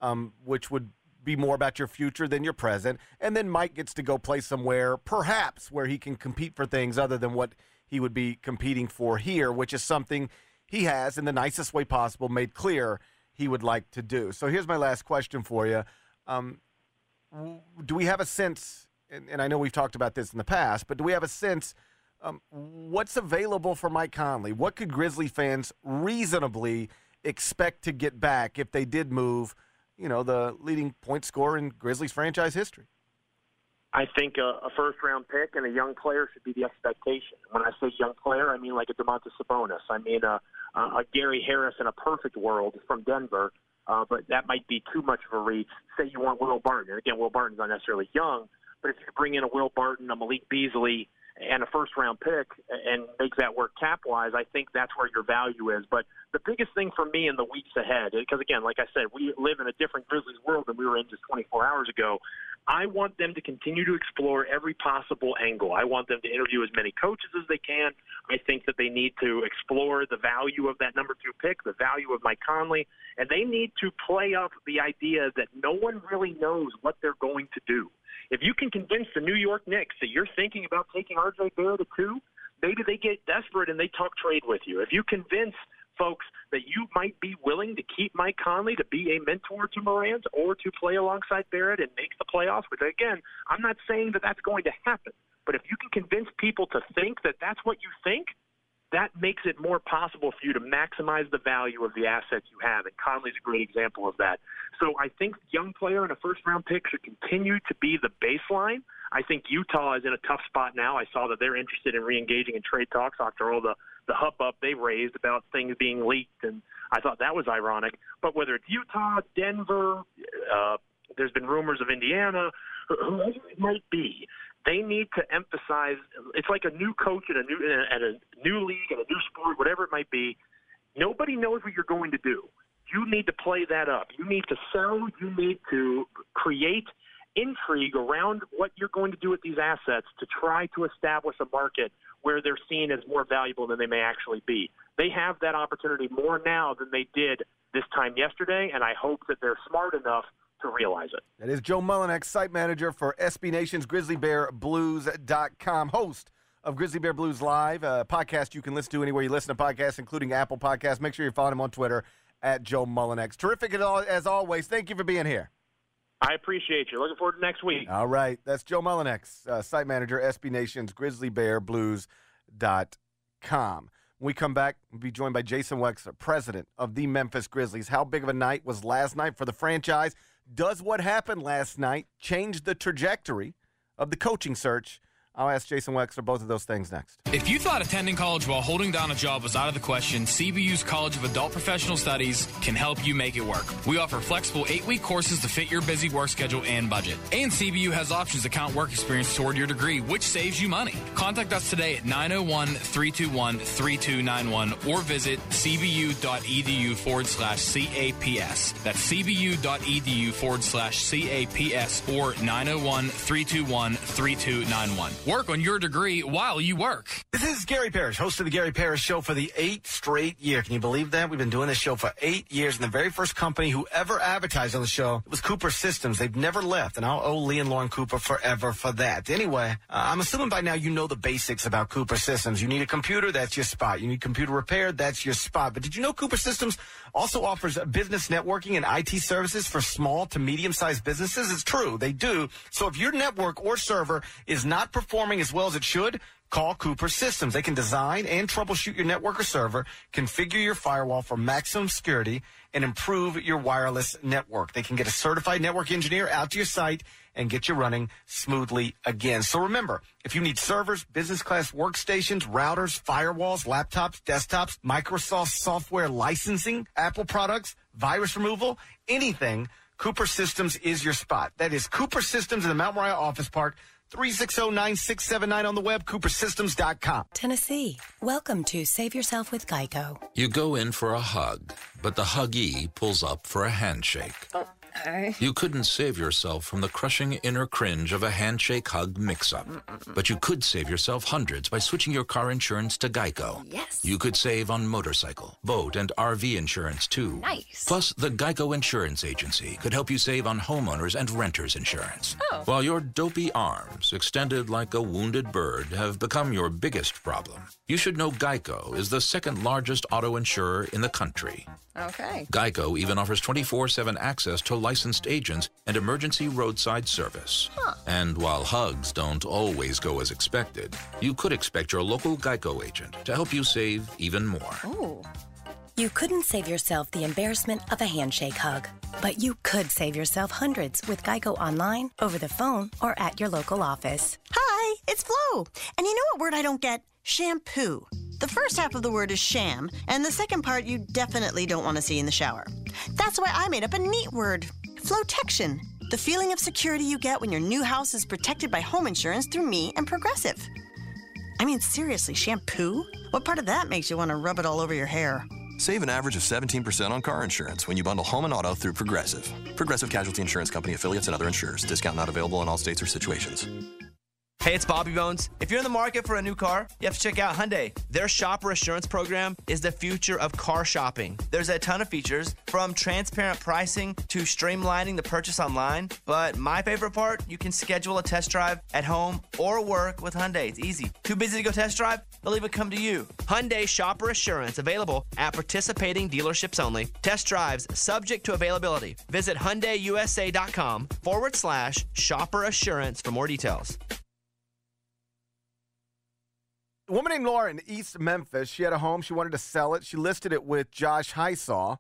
um, which would be more about your future than your present. And then Mike gets to go play somewhere, perhaps, where he can compete for things other than what he would be competing for here, which is something he has, in the nicest way possible, made clear he would like to do. So here's my last question for you. Um, do we have a sense, and, and I know we've talked about this in the past, but do we have a sense um, what's available for Mike Conley? What could Grizzly fans reasonably expect to get back if they did move, you know, the leading point scorer in Grizzlies franchise history? I think a, a first-round pick and a young player should be the expectation. When I say young player, I mean like a Domantas Sabonis. I mean a, a, a Gary Harris in a perfect world from Denver, uh, but that might be too much of a reach. Say you want Will Barton. And again, Will Barton's not necessarily young, but if you bring in a Will Barton, a Malik Beasley, and a first-round pick and make that work cap-wise, I think that's where your value is. But the biggest thing for me in the weeks ahead, because, again, like I said, we live in a different Grizzlies world than we were in just twenty-four hours ago. I want them to continue to explore every possible angle. I want them to interview as many coaches as they can. I think that they need to explore the value of that number two pick, the value of Mike Conley, and they need to play up the idea that no one really knows what they're going to do. If you can convince the New York Knicks that you're thinking about taking R J Barrett at two, maybe they get desperate and they talk trade with you. If you convince folks that you might be willing to keep Mike Conley to be a mentor to Morant or to play alongside Barrett and make the playoffs, which, again, I'm not saying that that's going to happen. But if you can convince people to think that that's what you think, that makes it more possible for you to maximize the value of the assets you have, and Conley's a great example of that. So I think young player and a first-round pick should continue to be the baseline. I think Utah is in a tough spot now. I saw that they're interested in re-engaging in trade talks after all the, the hubbub they raised about things being leaked, and I thought that was ironic. But whether it's Utah, Denver, uh, there's been rumors of Indiana, whoever it might be, they need to emphasize, it's like a new coach at a new at a new league, at a new sport, whatever it might be. Nobody knows what you're going to do. You need to play that up. You need to sell. You need to create intrigue around what you're going to do with these assets to try to establish a market where they're seen as more valuable than they may actually be. They have that opportunity more now than they did this time yesterday, and I hope that they're smart enough to realize it. That is Joe Mullinex, site manager for S B Nation's Grizzly Bear Blues dot com, host of Grizzly Bear Blues Live, a podcast you can listen to anywhere you listen to podcasts, including Apple Podcasts. Make sure you follow him on Twitter at Joe Mullinex. Terrific as always. Thank you for being here. I appreciate you. Looking forward to next week. All right. That's Joe Mullinex, uh, site manager, S B Nation's Grizzly Bear Blues dot com. When we come back, we'll be joined by Jason Wexler, president of the Memphis Grizzlies. How big of a night was last night for the franchise? Does what happened last night change the trajectory of the coaching search? I'll ask Jason Wexler both of those things next. If you thought attending college while holding down a job was out of the question, C B U's College of Adult Professional Studies can help you make it work. We offer flexible eight-week courses to fit your busy work schedule and budget. And C B U has options to count work experience toward your degree, which saves you money. Contact us today at nine oh one, three two one, three two nine one or visit cbu.edu forward slash CAPS. That's cbu.edu forward slash CAPS or nine oh one, three two one, three two nine one. Work on your degree while you work. This is Gary Parrish, host of the Gary Parrish Show for the eighth straight year. Can you believe that? We've been doing this show for eight years, and the very first company who ever advertised on the show was Cooper Systems. They've never left, and I'll owe Lee and Lauren Cooper forever for that. Anyway, uh, I'm assuming by now you know the basics about Cooper Systems. You need a computer, that's your spot. You need computer repaired, that's your spot. But did you know Cooper Systems also offers business networking and I T services for small to medium-sized businesses? It's true, they do. So if your network or server is not performing as well as it should, call Cooper Systems. They can design and troubleshoot your network or server, configure your firewall for maximum security, and improve your wireless network. They can get a certified network engineer out to your site and get you running smoothly again. So remember, if you need servers, business class workstations, routers, firewalls, laptops, desktops, Microsoft software licensing, Apple products, virus removal, anything, Cooper Systems is your spot. That is Cooper Systems in the Mount Moriah Office Park, three six zero, nine six seven nine on the web, cooper systems dot com. Tennessee, welcome to Save Yourself with Geico. You go in for a hug, but the huggee pulls up for a handshake. Uh, You couldn't save yourself from the crushing inner cringe of a handshake hug mix-up. But you could save yourself hundreds by switching your car insurance to Geico. Yes. You could save on motorcycle, boat, and R V insurance, too. Nice. Plus, the Geico Insurance Agency could help you save on homeowners and renters insurance. Oh. While your dopey arms, extended like a wounded bird, have become your biggest problem, you should know Geico is the second largest auto insurer in the country. Okay. Geico even offers twenty-four seven access to licensed agents and emergency roadside service. Huh. And while hugs don't always go as expected, you could expect your local Geico agent to help you save even more. Ooh. You couldn't save yourself the embarrassment of a handshake hug, but you could save yourself hundreds with Geico online, over the phone, or at your local office. Hi, it's Flo. And you know what word I don't get? Shampoo. The first half of the word is sham, and the second part you definitely don't want to see in the shower. That's why I made up a neat word, Flotection. The feeling of security you get when your new house is protected by home insurance through me and Progressive. I mean, seriously, shampoo? What part of that makes you want to rub it all over your hair? Save an average of seventeen percent on car insurance when you bundle home and auto through Progressive. Progressive Casualty Insurance Company affiliates and other insurers. Discount not available in all states or situations. Hey, it's Bobby Bones. If you're in the market for a new car, you have to check out Hyundai. Their Shopper Assurance program is the future of car shopping. There's a ton of features, from transparent pricing to streamlining the purchase online. But my favorite part, you can schedule a test drive at home or work with Hyundai. It's easy. Too busy to go test drive? They'll even come to you. Hyundai Shopper Assurance, available at participating dealerships only. Test drives subject to availability. Visit HyundaiUSA.com forward slash Shopper Assurance for more details. A woman named Laura in East Memphis, she had a home. She wanted to sell it. She listed it with Josh Hysaw.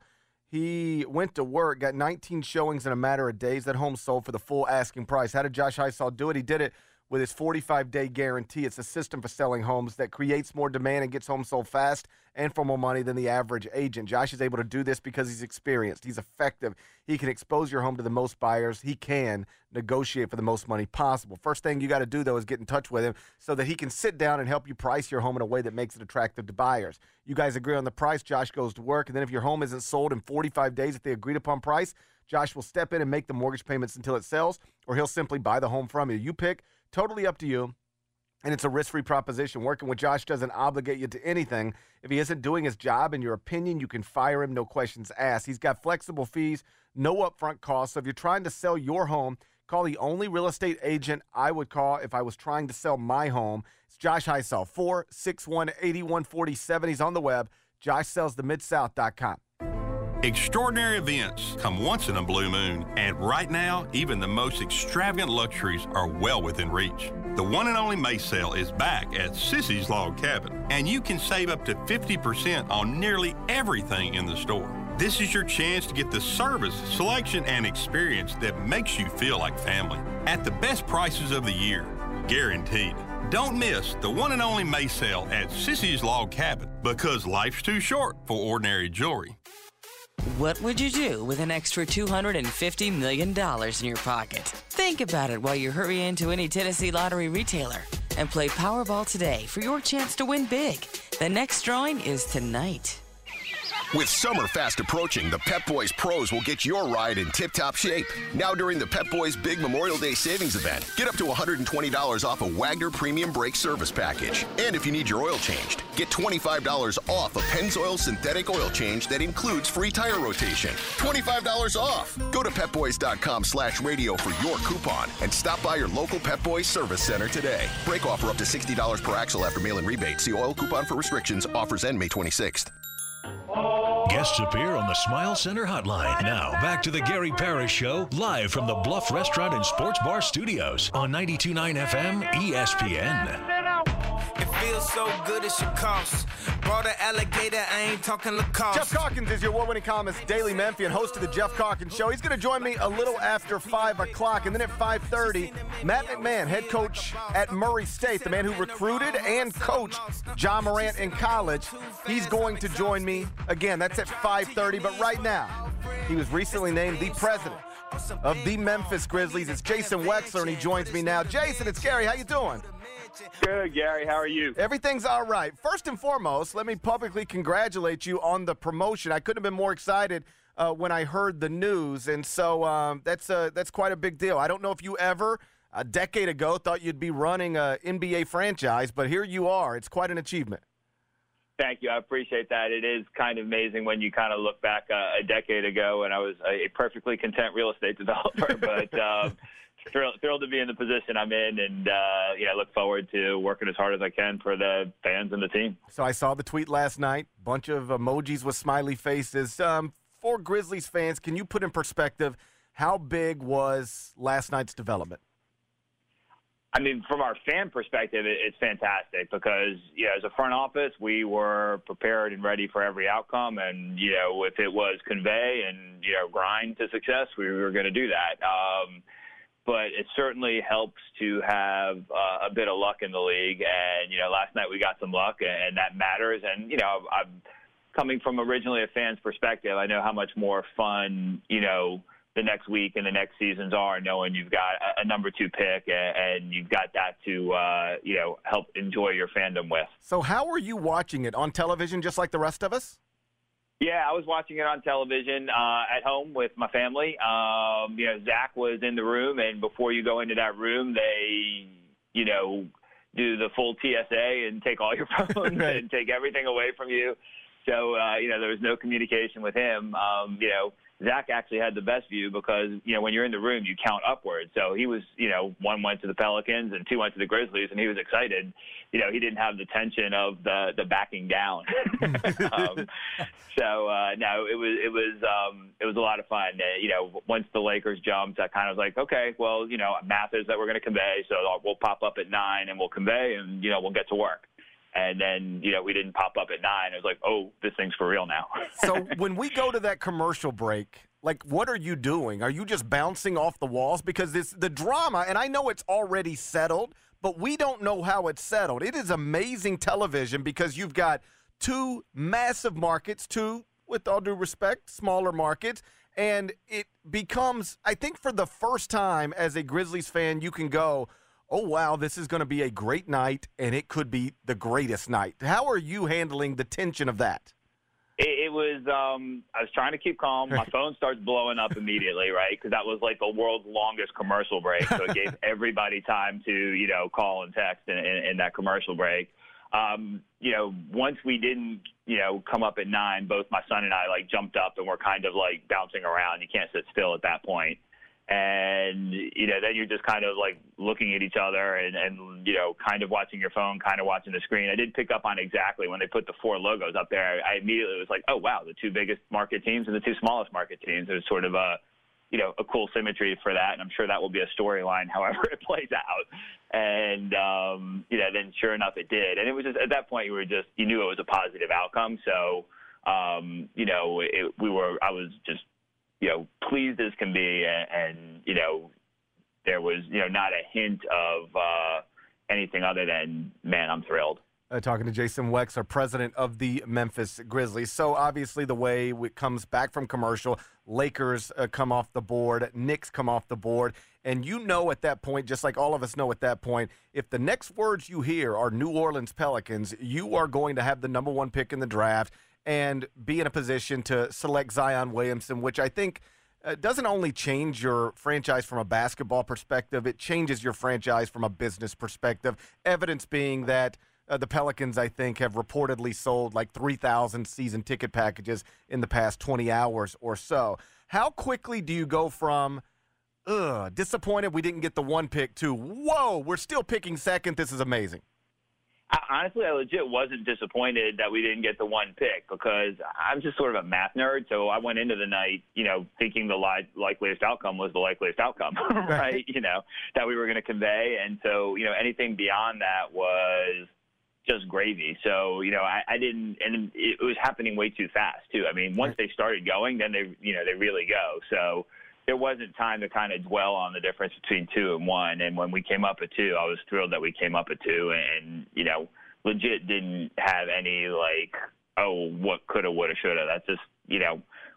He went to work, got nineteen showings in a matter of days. That home sold for the full asking price. How did Josh Hysaw do it? He did it with his forty-five day guarantee. It's a system for selling homes that creates more demand and gets homes sold fast and for more money than the average agent. Josh is able to do this because he's experienced. He's effective. He can expose your home to the most buyers. He can negotiate for the most money possible. First thing you got to do, though, is get in touch with him so that he can sit down and help you price your home in a way that makes it attractive to buyers. You guys agree on the price. Josh goes to work, and then if your home isn't sold in forty-five days at the agreed-upon price, Josh will step in and make the mortgage payments until it sells, or he'll simply buy the home from you. You pick. Totally up to you. And it's a risk-free proposition. Working with Josh doesn't obligate you to anything. If he isn't doing his job, in your opinion, you can fire him, no questions asked. He's got flexible fees, no upfront costs. So if you're trying to sell your home, call the only real estate agent I would call if I was trying to sell my home. It's Josh Hysaw, four six one, eight one four seven. He's on the web, josh sells the mid south dot com. Extraordinary events come once in a blue moon, and right now, even the most extravagant luxuries are well within reach. The one and only May sale is back at Sissy's Log Cabin, and you can save up to fifty percent on nearly everything in the store. This is your chance to get the service, selection, and experience that makes you feel like family at the best prices of the year, guaranteed. Don't miss the one and only May sale at Sissy's Log Cabin, because life's too short for ordinary jewelry. What would you do with an extra two hundred fifty million dollars in your pocket? Think about it while you hurry into any Tennessee Lottery retailer and play Powerball today for your chance to win big. The next drawing is tonight. With summer fast approaching, the Pep Boys Pros will get your ride in tip-top shape. Now during the Pep Boys Big Memorial Day Savings Event, get up to one hundred twenty dollars off a Wagner Premium Brake Service Package. And if you need your oil changed, get twenty-five dollars off a Pennzoil Synthetic Oil Change that includes free tire rotation. twenty-five dollars off. Go to pepboys.com slash radio for your coupon and stop by your local Pep Boys Service Center today. Brake offer up to sixty dollars per axle after mail-in rebate. See oil coupon for restrictions. Offers end May twenty-sixth. Guests appear on the Smile Center hotline. Now, back to the Gary Parrish Show, live from the Bluff Restaurant and Sports Bar Studios on ninety-two point nine F M E S P N. It feels so good it should cost. Brought an alligator, I ain't talking Lacoste. Jeff Calkins is your award-winning columnist, Daily Memphian, host of the Jeff Calkins Show. He's going to join me a little after five o'clock, and then at five thirty, Matt McMahon, head coach at Murray State, the man who recruited and coached Ja Morant in college. He's going to join me again. That's at five thirty, but right now, he was recently named the president of the Memphis Grizzlies. It's Jason Wexler, and he joins me now. Jason, it's Gary. How you doing? Good, Gary. How are you? Everything's all right. First and foremost, let me publicly congratulate you on the promotion. I couldn't have been more excited uh, when I heard the news, and so um, that's uh, that's quite a big deal. I don't know if you ever, a decade ago, thought you'd be running a N B A franchise, but here you are. It's quite an achievement. Thank you. I appreciate that. It is kind of amazing when you kind of look back uh, a decade ago, and I was a perfectly content real estate developer, but um, thrilled, thrilled to be in the position I'm in, and uh, yeah, look forward to working as hard as I can for the fans and the team. So I saw the tweet last night, bunch of emojis with smiley faces. Um, for Grizzlies fans, can you put in perspective how big was last night's development? I mean, from our fan perspective, it's fantastic because, you know, as a front office, we were prepared and ready for every outcome. And, you know, if it was convey and, you know, grind to success, we were going to do that. Um, but it certainly helps to have uh, a bit of luck in the league. And, you know, last night we got some luck, and that matters. And, you know, I'm coming from originally a fan's perspective. I know how much more fun, you know, the next week and the next seasons are, knowing you've got a, a number two pick and, and you've got that to, uh, you know, help enjoy your fandom with. So how are you watching it? On television just like the rest of us? Yeah, I was watching it on television uh, at home with my family. Um, you know, Zach was in the room, and before you go into that room, they, you know, do the full T S A and take all your phones right. and take everything away from you. So, uh, you know, there was no communication with him. Um, you know, Zach actually had the best view because, you know, when you're in the room, you count upwards. So he was, you know, one went to the Pelicans and two went to the Grizzlies, and he was excited. You know, he didn't have the tension of the the backing down. um, so uh, no, it was it was um, it was a lot of fun. Uh, you know, once the Lakers jumped, I kind of was like, okay, well, you know, math is that we're going to convey, so we'll pop up at nine and we'll convey, and you know, we'll get to work. And then, you know, we didn't pop up at nine. It was like, oh, this thing's for real now. So when we go to that commercial break, like, what are you doing? Are you just bouncing off the walls? Because this the drama, and I know it's already settled, but we don't know how it's settled. It is amazing television because you've got two massive markets, two, with all due respect, smaller markets, and it becomes, I think for the first time as a Grizzlies fan, you can go, oh, wow, this is going to be a great night, and it could be the greatest night. How are you handling the tension of that? It, it was, um, I was trying to keep calm. My phone starts blowing up immediately, right, because that was like the world's longest commercial break, so it gave everybody time to, you know, call and text in, in, in that commercial break. Um, you know, once we didn't, you know, come up at nine, both my son and I, like, jumped up and were kind of, like, bouncing around. You can't sit still at that point. And, you know, then you're just kind of like looking at each other and, and, you know, kind of watching your phone, kind of watching the screen. I did pick up on exactly when they put the four logos up there. I immediately was like, oh, wow, the two biggest market teams and the two smallest market teams. There's sort of a, you know, a cool symmetry for that. And I'm sure that will be a storyline however it plays out. And, um, you know, then sure enough, it did. And it was just at that point you were just, you knew it was a positive outcome. So, um, you know, it, we were, I was just, you know, pleased as can be, and, and you know, there was, you know, not a hint of uh, anything other than, man, I'm thrilled. Uh, talking to Jason Wexler, president of the Memphis Grizzlies. So obviously the way it comes back from commercial, Lakers uh, come off the board, Knicks come off the board, and you know at that point, just like all of us know at that point, if the next words you hear are New Orleans Pelicans, you are going to have the number one pick in the draft and be in a position to select Zion Williamson, which I think uh, doesn't only change your franchise from a basketball perspective, it changes your franchise from a business perspective. Evidence being that uh, the Pelicans, I think, have reportedly sold like three thousand season ticket packages in the past twenty hours or so. How quickly do you go from, ugh, disappointed we didn't get the one pick to, whoa, we're still picking second, this is amazing? Honestly, I legit wasn't disappointed that we didn't get the one pick because I'm just sort of a math nerd. So I went into the night, you know, thinking the li- likeliest outcome was the likeliest outcome, right? You know, that we were going to convey. And so, you know, anything beyond that was just gravy. So, you know, I, I didn't, and it was happening way too fast too. I mean, once they started going, then they, you know, they really go. So there wasn't time to kind of dwell on the difference between two and one. And when we came up at two, I was thrilled that we came up at two and, you know, legit didn't have any like, oh, what coulda, woulda, shoulda. That's just, you know,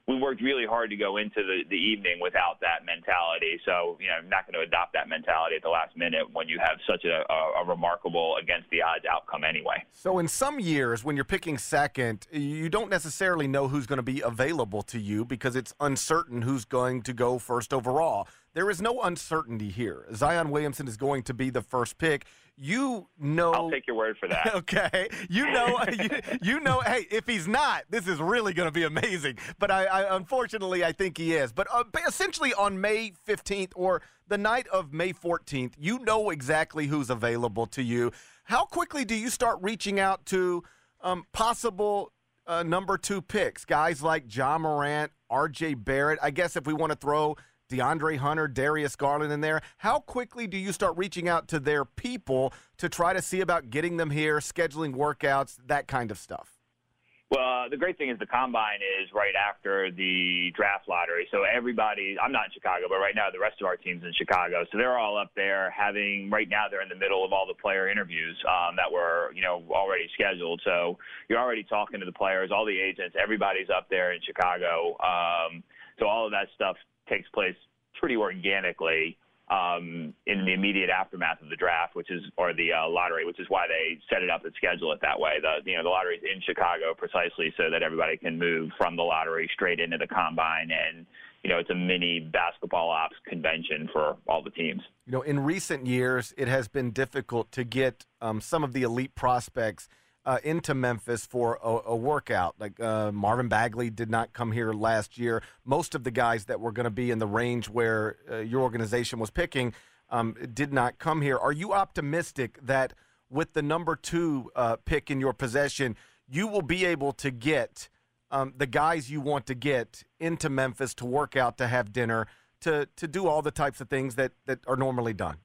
we worked really hard to go into the, the evening without that mentality. So, you know, I'm not going to adopt that mentality at the last minute when you have such a, a, a remarkable against the odds outcome anyway. So in some years, when you're picking second, you don't necessarily know who's going to be available to you because it's uncertain who's going to go first overall. There is no uncertainty here. Zion Williamson is going to be the first pick. You know, I'll take your word for that. Okay, you know, you, you know. Hey, if he's not, this is really going to be amazing. But I, I, unfortunately, I think he is. But uh, essentially, on May fifteenth or the night of May fourteenth, you know exactly who's available to you. How quickly do you start reaching out to um, possible uh, number two picks, guys like Ja Morant, R J Barrett? I guess if we want to throw DeAndre Hunter, Darius Garland in there, how quickly do you start reaching out to their people to try to see about getting them here, scheduling workouts, that kind of stuff? Well, uh, the great thing is the Combine is right after the draft lottery. So everybody, I'm not in Chicago, but right now the rest of our team's in Chicago. So they're all up there having, right now they're in the middle of all the player interviews um, that were, you know, already scheduled. So you're already talking to the players, all the agents, everybody's up there in Chicago. Um, so all of that stuff takes place pretty organically um, in the immediate aftermath of the draft, which is or the uh, lottery, which is why they set it up and schedule it that way. The you know the lottery is in Chicago precisely so that everybody can move from the lottery straight into the Combine, and you know it's a mini basketball ops convention for all the teams. You know, in recent years, it has been difficult to get um, some of the elite prospects Uh, into Memphis for a, a workout. Like uh, Marvin Bagley did not come here last year. Most of the guys that were going to be in the range where uh, your organization was picking um, did not come here. Are you optimistic that with the number two uh, pick in your possession, you will be able to get um, the guys you want to get into Memphis to work out, to have dinner, to to do all the types of things that, that are normally done?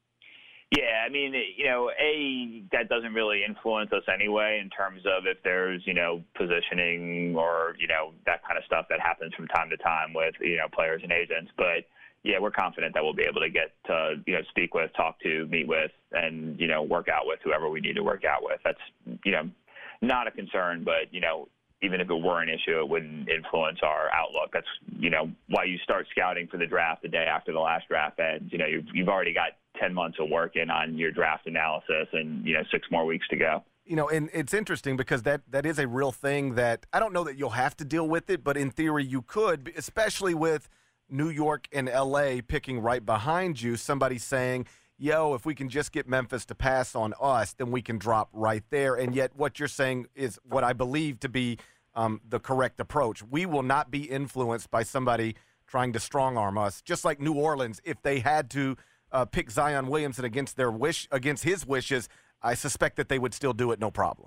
Yeah, I mean, you know, A, that doesn't really influence us anyway in terms of if there's, you know, positioning or, you know, that kind of stuff that happens from time to time with, you know, players and agents. But, yeah, we're confident that we'll be able to get to, you know, speak with, talk to, meet with, and, you know, work out with whoever we need to work out with. That's, you know, not a concern, but, you know, even if it were an issue, it wouldn't influence our outlook. That's, you know, why you start scouting for the draft the day after the last draft ends. You know, you've, you've already got ten months of work in on your draft analysis and, you know, six more weeks to go. You know, and it's interesting because that, that is a real thing that I don't know that you'll have to deal with it, but in theory you could, especially with New York and L A picking right behind you, somebody saying, yo, if we can just get Memphis to pass on us, then we can drop right there. And yet what you're saying is what I believe to be um, the correct approach. We will not be influenced by somebody trying to strong-arm us, just like New Orleans. If they had to uh, pick Zion Williamson against their wish, against his wishes, I suspect that they would still do it no problem.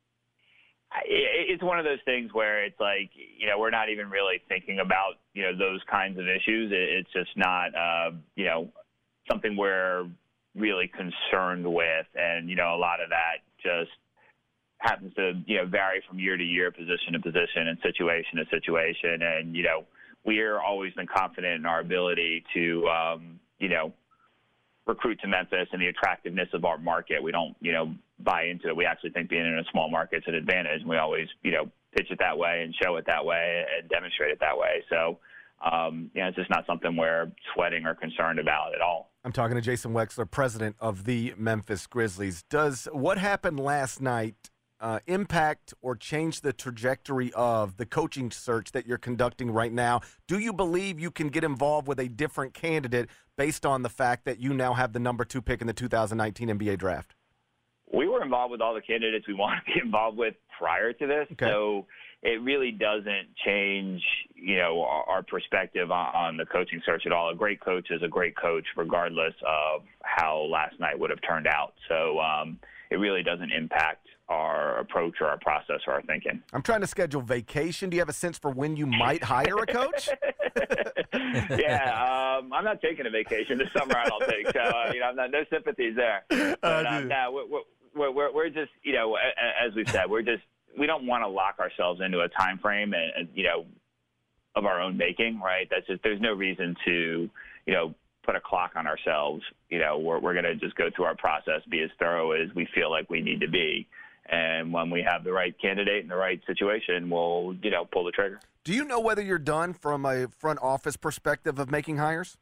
It's one of those things where it's like, you know, we're not even really thinking about, you know, those kinds of issues. It's just not, uh, you know, something we're really concerned with. And, you know, a lot of that just happens to, you know, vary from year to year, position to position, and situation to situation. And, you know, we're always been confident in our ability to, um, you know, recruit to Memphis and the attractiveness of our market. We don't, you know, buy into it. We actually think being in a small market is an advantage, and we always, you know, pitch it that way and show it that way and demonstrate it that way. So, um, you know, it's just not something we're sweating or concerned about at all. I'm talking to Jason Wexler, president of the Memphis Grizzlies. Does what happened last night uh, impact or change the trajectory of the coaching search that you're conducting right now? Do you believe you can get involved with a different candidate based on the fact that you now have the number two pick in the two thousand nineteen N B A draft? We were involved with all the candidates we wanted to be involved with prior to this. Okay. So it really doesn't change, you know, our, our perspective on, on the coaching search at all. A great coach is a great coach regardless of how last night would have turned out. So um, it really doesn't impact our approach or our process or our thinking. I'm trying to schedule vacation. Do you have a sense for when you might hire a coach? yeah, um, I'm not taking a vacation this summer, I don't think. So, uh, you know, I'm not, no sympathies there. But, um, no, we're, we're, we're, we're just, you know, as we've said, we're just, we don't want to lock ourselves into a time frame and, and, you know, of our own making, right? That's just, there's no reason to, you know, put a clock on ourselves. You know, we're, we're going to just go through our process, be as thorough as we feel like we need to be. And when we have the right candidate in the right situation, we'll, you know, pull the trigger. Do you know whether you're done from a front office perspective of making hires?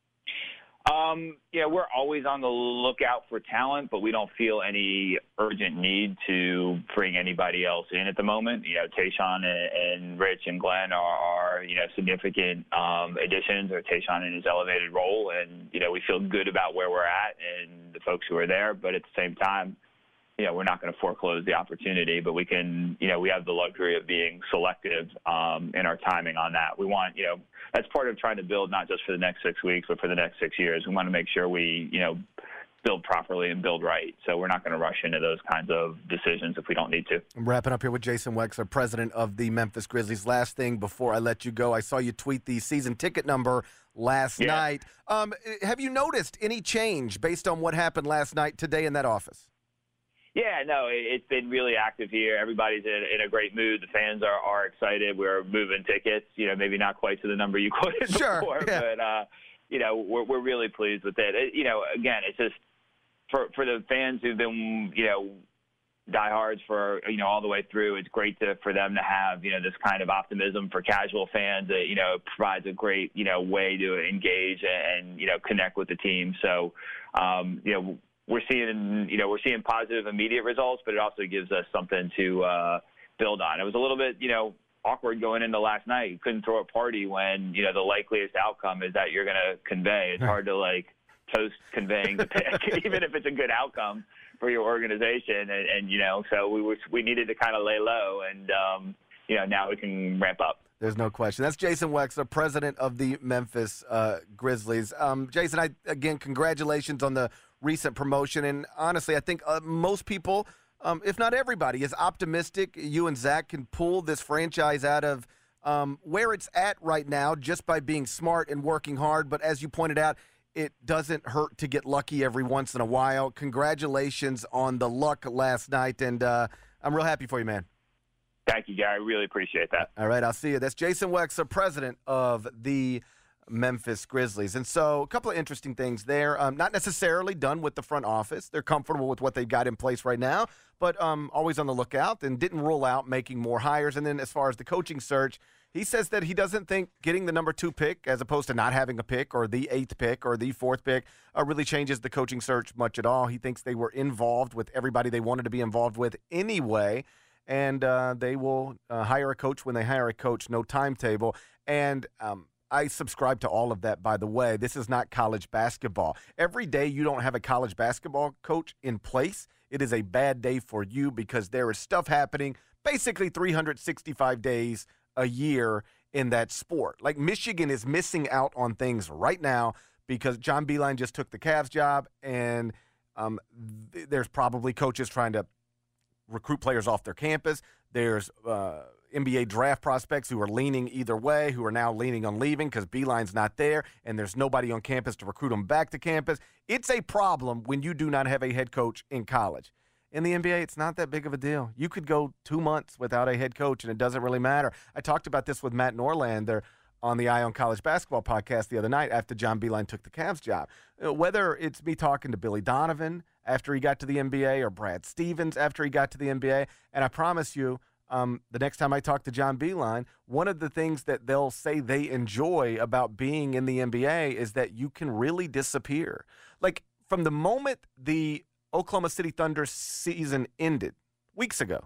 Um, yeah, we're always on the lookout for talent, but we don't feel any urgent need to bring anybody else in at the moment. You know, Tayshaun and, and Rich and Glenn are, are you know, significant um, additions, or Tayshaun in his elevated role. And, you know, we feel good about where we're at and the folks who are there. But at the same time, you know, we're not going to foreclose the opportunity, but we can, you know, we have the luxury of being selective um, in our timing on that. We want, you know, that's part of trying to build not just for the next six weeks, but for the next six years. We want to make sure we, you know, build properly and build right. So we're not going to rush into those kinds of decisions if we don't need to. I'm wrapping up here with Jason Wexler, president of the Memphis Grizzlies. Last thing before I let you go, I saw you tweet the season ticket number last Yeah. night. Um, have you noticed any change based on what happened last night today in that office? Yeah, no, it- it's been really active here. Everybody's in, in a great mood. The fans are, are excited. We're moving tickets, you know, maybe not quite to the number you quoted Sure, before, yeah. but, uh, you know, we're, we're really pleased with it. it. You know, again, it's just for, for the fans who've been, you know, diehards for, you know, all the way through, it's great to, for them to have, you know, this kind of optimism. For casual fans, that, you know, it provides a great, you know, way to engage and, and you know, connect with the team. So, um, you know, we're seeing, you know, we're seeing positive immediate results, but it also gives us something to uh, build on. It was a little bit, you know, awkward going into last night. You couldn't throw a party when, you know, the likeliest outcome is that you're going to convey. It's hard to, like, toast conveying the pick, even if it's a good outcome for your organization. And, and you know, so we were, we needed to kind of lay low, and, um, you know, now we can ramp up. There's no question. That's Jason Wexler, president of the Memphis uh, Grizzlies. Um, Jason, I, again, congratulations on the recent promotion. And honestly, I think uh, most people, um, if not everybody, is optimistic you and Zach can pull this franchise out of um, where it's at right now just by being smart and working hard. But as you pointed out, it doesn't hurt to get lucky every once in a while. Congratulations on the luck last night, and uh, I'm real happy for you, man. Thank you, Gary. Really appreciate that. All right, I'll see you. That's Jason Wexler, president of the Memphis Grizzlies. And so a couple of interesting things there. Um, not necessarily done with the front office. They're comfortable with what they've got in place right now, but um, always on the lookout and didn't rule out making more hires. And then as far as the coaching search, he says that he doesn't think getting the number two pick as opposed to not having a pick or the eighth pick or the fourth pick uh, really changes the coaching search much at all. He thinks they were involved with everybody they wanted to be involved with anyway, and uh, they will uh, hire a coach when they hire a coach, no timetable. And um, I subscribe to all of that, by the way. This is not college basketball. Every day you don't have a college basketball coach in place, it is a bad day for you because there is stuff happening basically three hundred sixty-five days a year in that sport. Like, Michigan is missing out on things right now because John Beilein just took the Cavs job, and um, th- there's probably coaches trying to recruit players off their campus. There's uh, N B A draft prospects who are leaning either way, who are now leaning on leaving because Beilein's not there, and there's nobody on campus to recruit them back to campus. It's a problem when you do not have a head coach in college. In the N B A, it's not that big of a deal. You could go two months without a head coach, and it doesn't really matter. I talked about this with Matt Norlander on the Eye on College Basketball podcast the other night after John Beilein took the Cavs job. Whether it's me talking to Billy Donovan after he got to the N B A or Brad Stevens after he got to the N B A, and I promise you, um, the next time I talk to John Beilein, one of the things that they'll say they enjoy about being in the N B A is that you can really disappear. Like, from the moment the Oklahoma City Thunder season ended weeks ago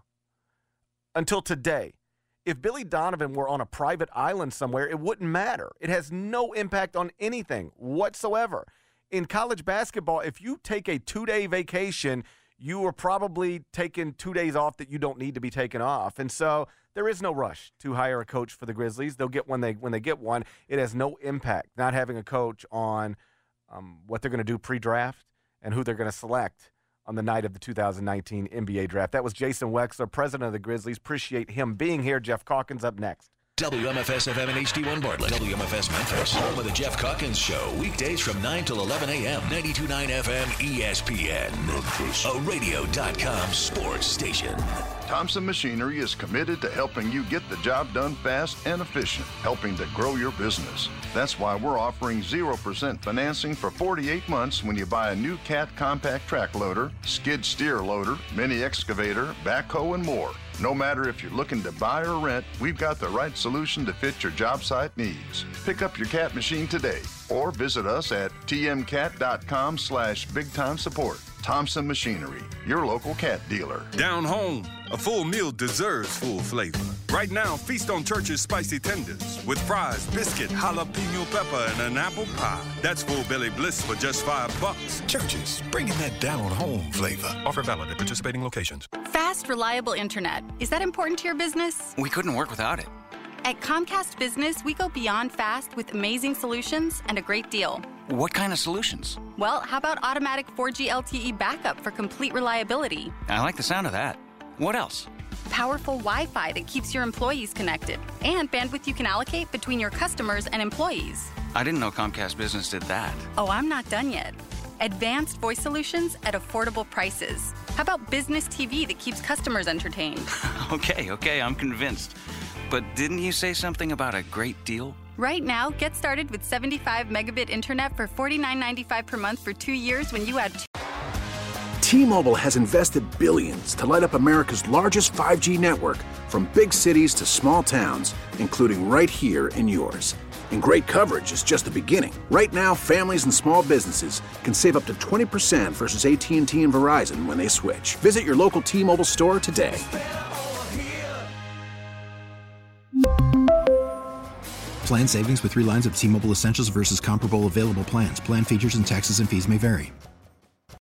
until today, if Billy Donovan were on a private island somewhere, it wouldn't matter. It has no impact on anything whatsoever. In college basketball, if you take a two-day vacation, you are probably taking two days off that you don't need to be taken off. And so there is no rush to hire a coach for the Grizzlies. They'll get one they, when they get one. It has no impact not having a coach on um, what they're going to do pre-draft and who they're going to select on the night of the two thousand nineteen N B A draft. That was Jason Wexler, president of the Grizzlies. Appreciate him being here. Jeff Calkins up next. W M F S F M and H D one Bartlett. W M F S Memphis. Home of the Jeff Calkins Show. Weekdays from nine till eleven a.m. ninety-two point nine F M E S P N. Memphis. A radio dot com sports station. Thompson Machinery is committed to helping you get the job done fast and efficient, helping to grow your business. That's why we're offering zero percent financing for forty-eight months when you buy a new Cat compact track loader, skid steer loader, mini excavator, backhoe, and more. No matter if you're looking to buy or rent, we've got the right solution to fit your job site needs. Pick up your Cat machine today or visit us at t m cat dot com slash big time support. Thompson Machinery, your local cat dealer. Down home, a full meal deserves full flavor. Right now, feast on Church's spicy tenders with fries, biscuit, jalapeno pepper, and an apple pie. That's full belly bliss for just five bucks. Church's, bringing that down home flavor. Offer valid at participating locations. Fast, reliable internet. Is that important to your business? We couldn't work without it. At Comcast Business, we go beyond fast with amazing solutions and a great deal. What kind of solutions? Well, how about automatic four G L T E backup for complete reliability? I like the sound of that. What else? Powerful Wi-Fi that keeps your employees connected, and bandwidth you can allocate between your customers and employees. I didn't know Comcast Business did that. Oh, I'm not done yet. Advanced voice solutions at affordable prices. How about business T V that keeps customers entertained? Okay, okay, I'm convinced. But didn't you say something about a great deal? Right now, get started with seventy-five megabit internet for forty-nine ninety-five per month for two years when you add two. T-Mobile has invested billions to light up America's largest five G network, from big cities to small towns, including right here in yours. And great coverage is just the beginning. Right now, families and small businesses can save up to twenty percent versus A T and T and Verizon when they switch. Visit your local T-Mobile store today. Plan savings with three lines of T-Mobile Essentials versus comparable available plans. Plan features and taxes and fees may vary.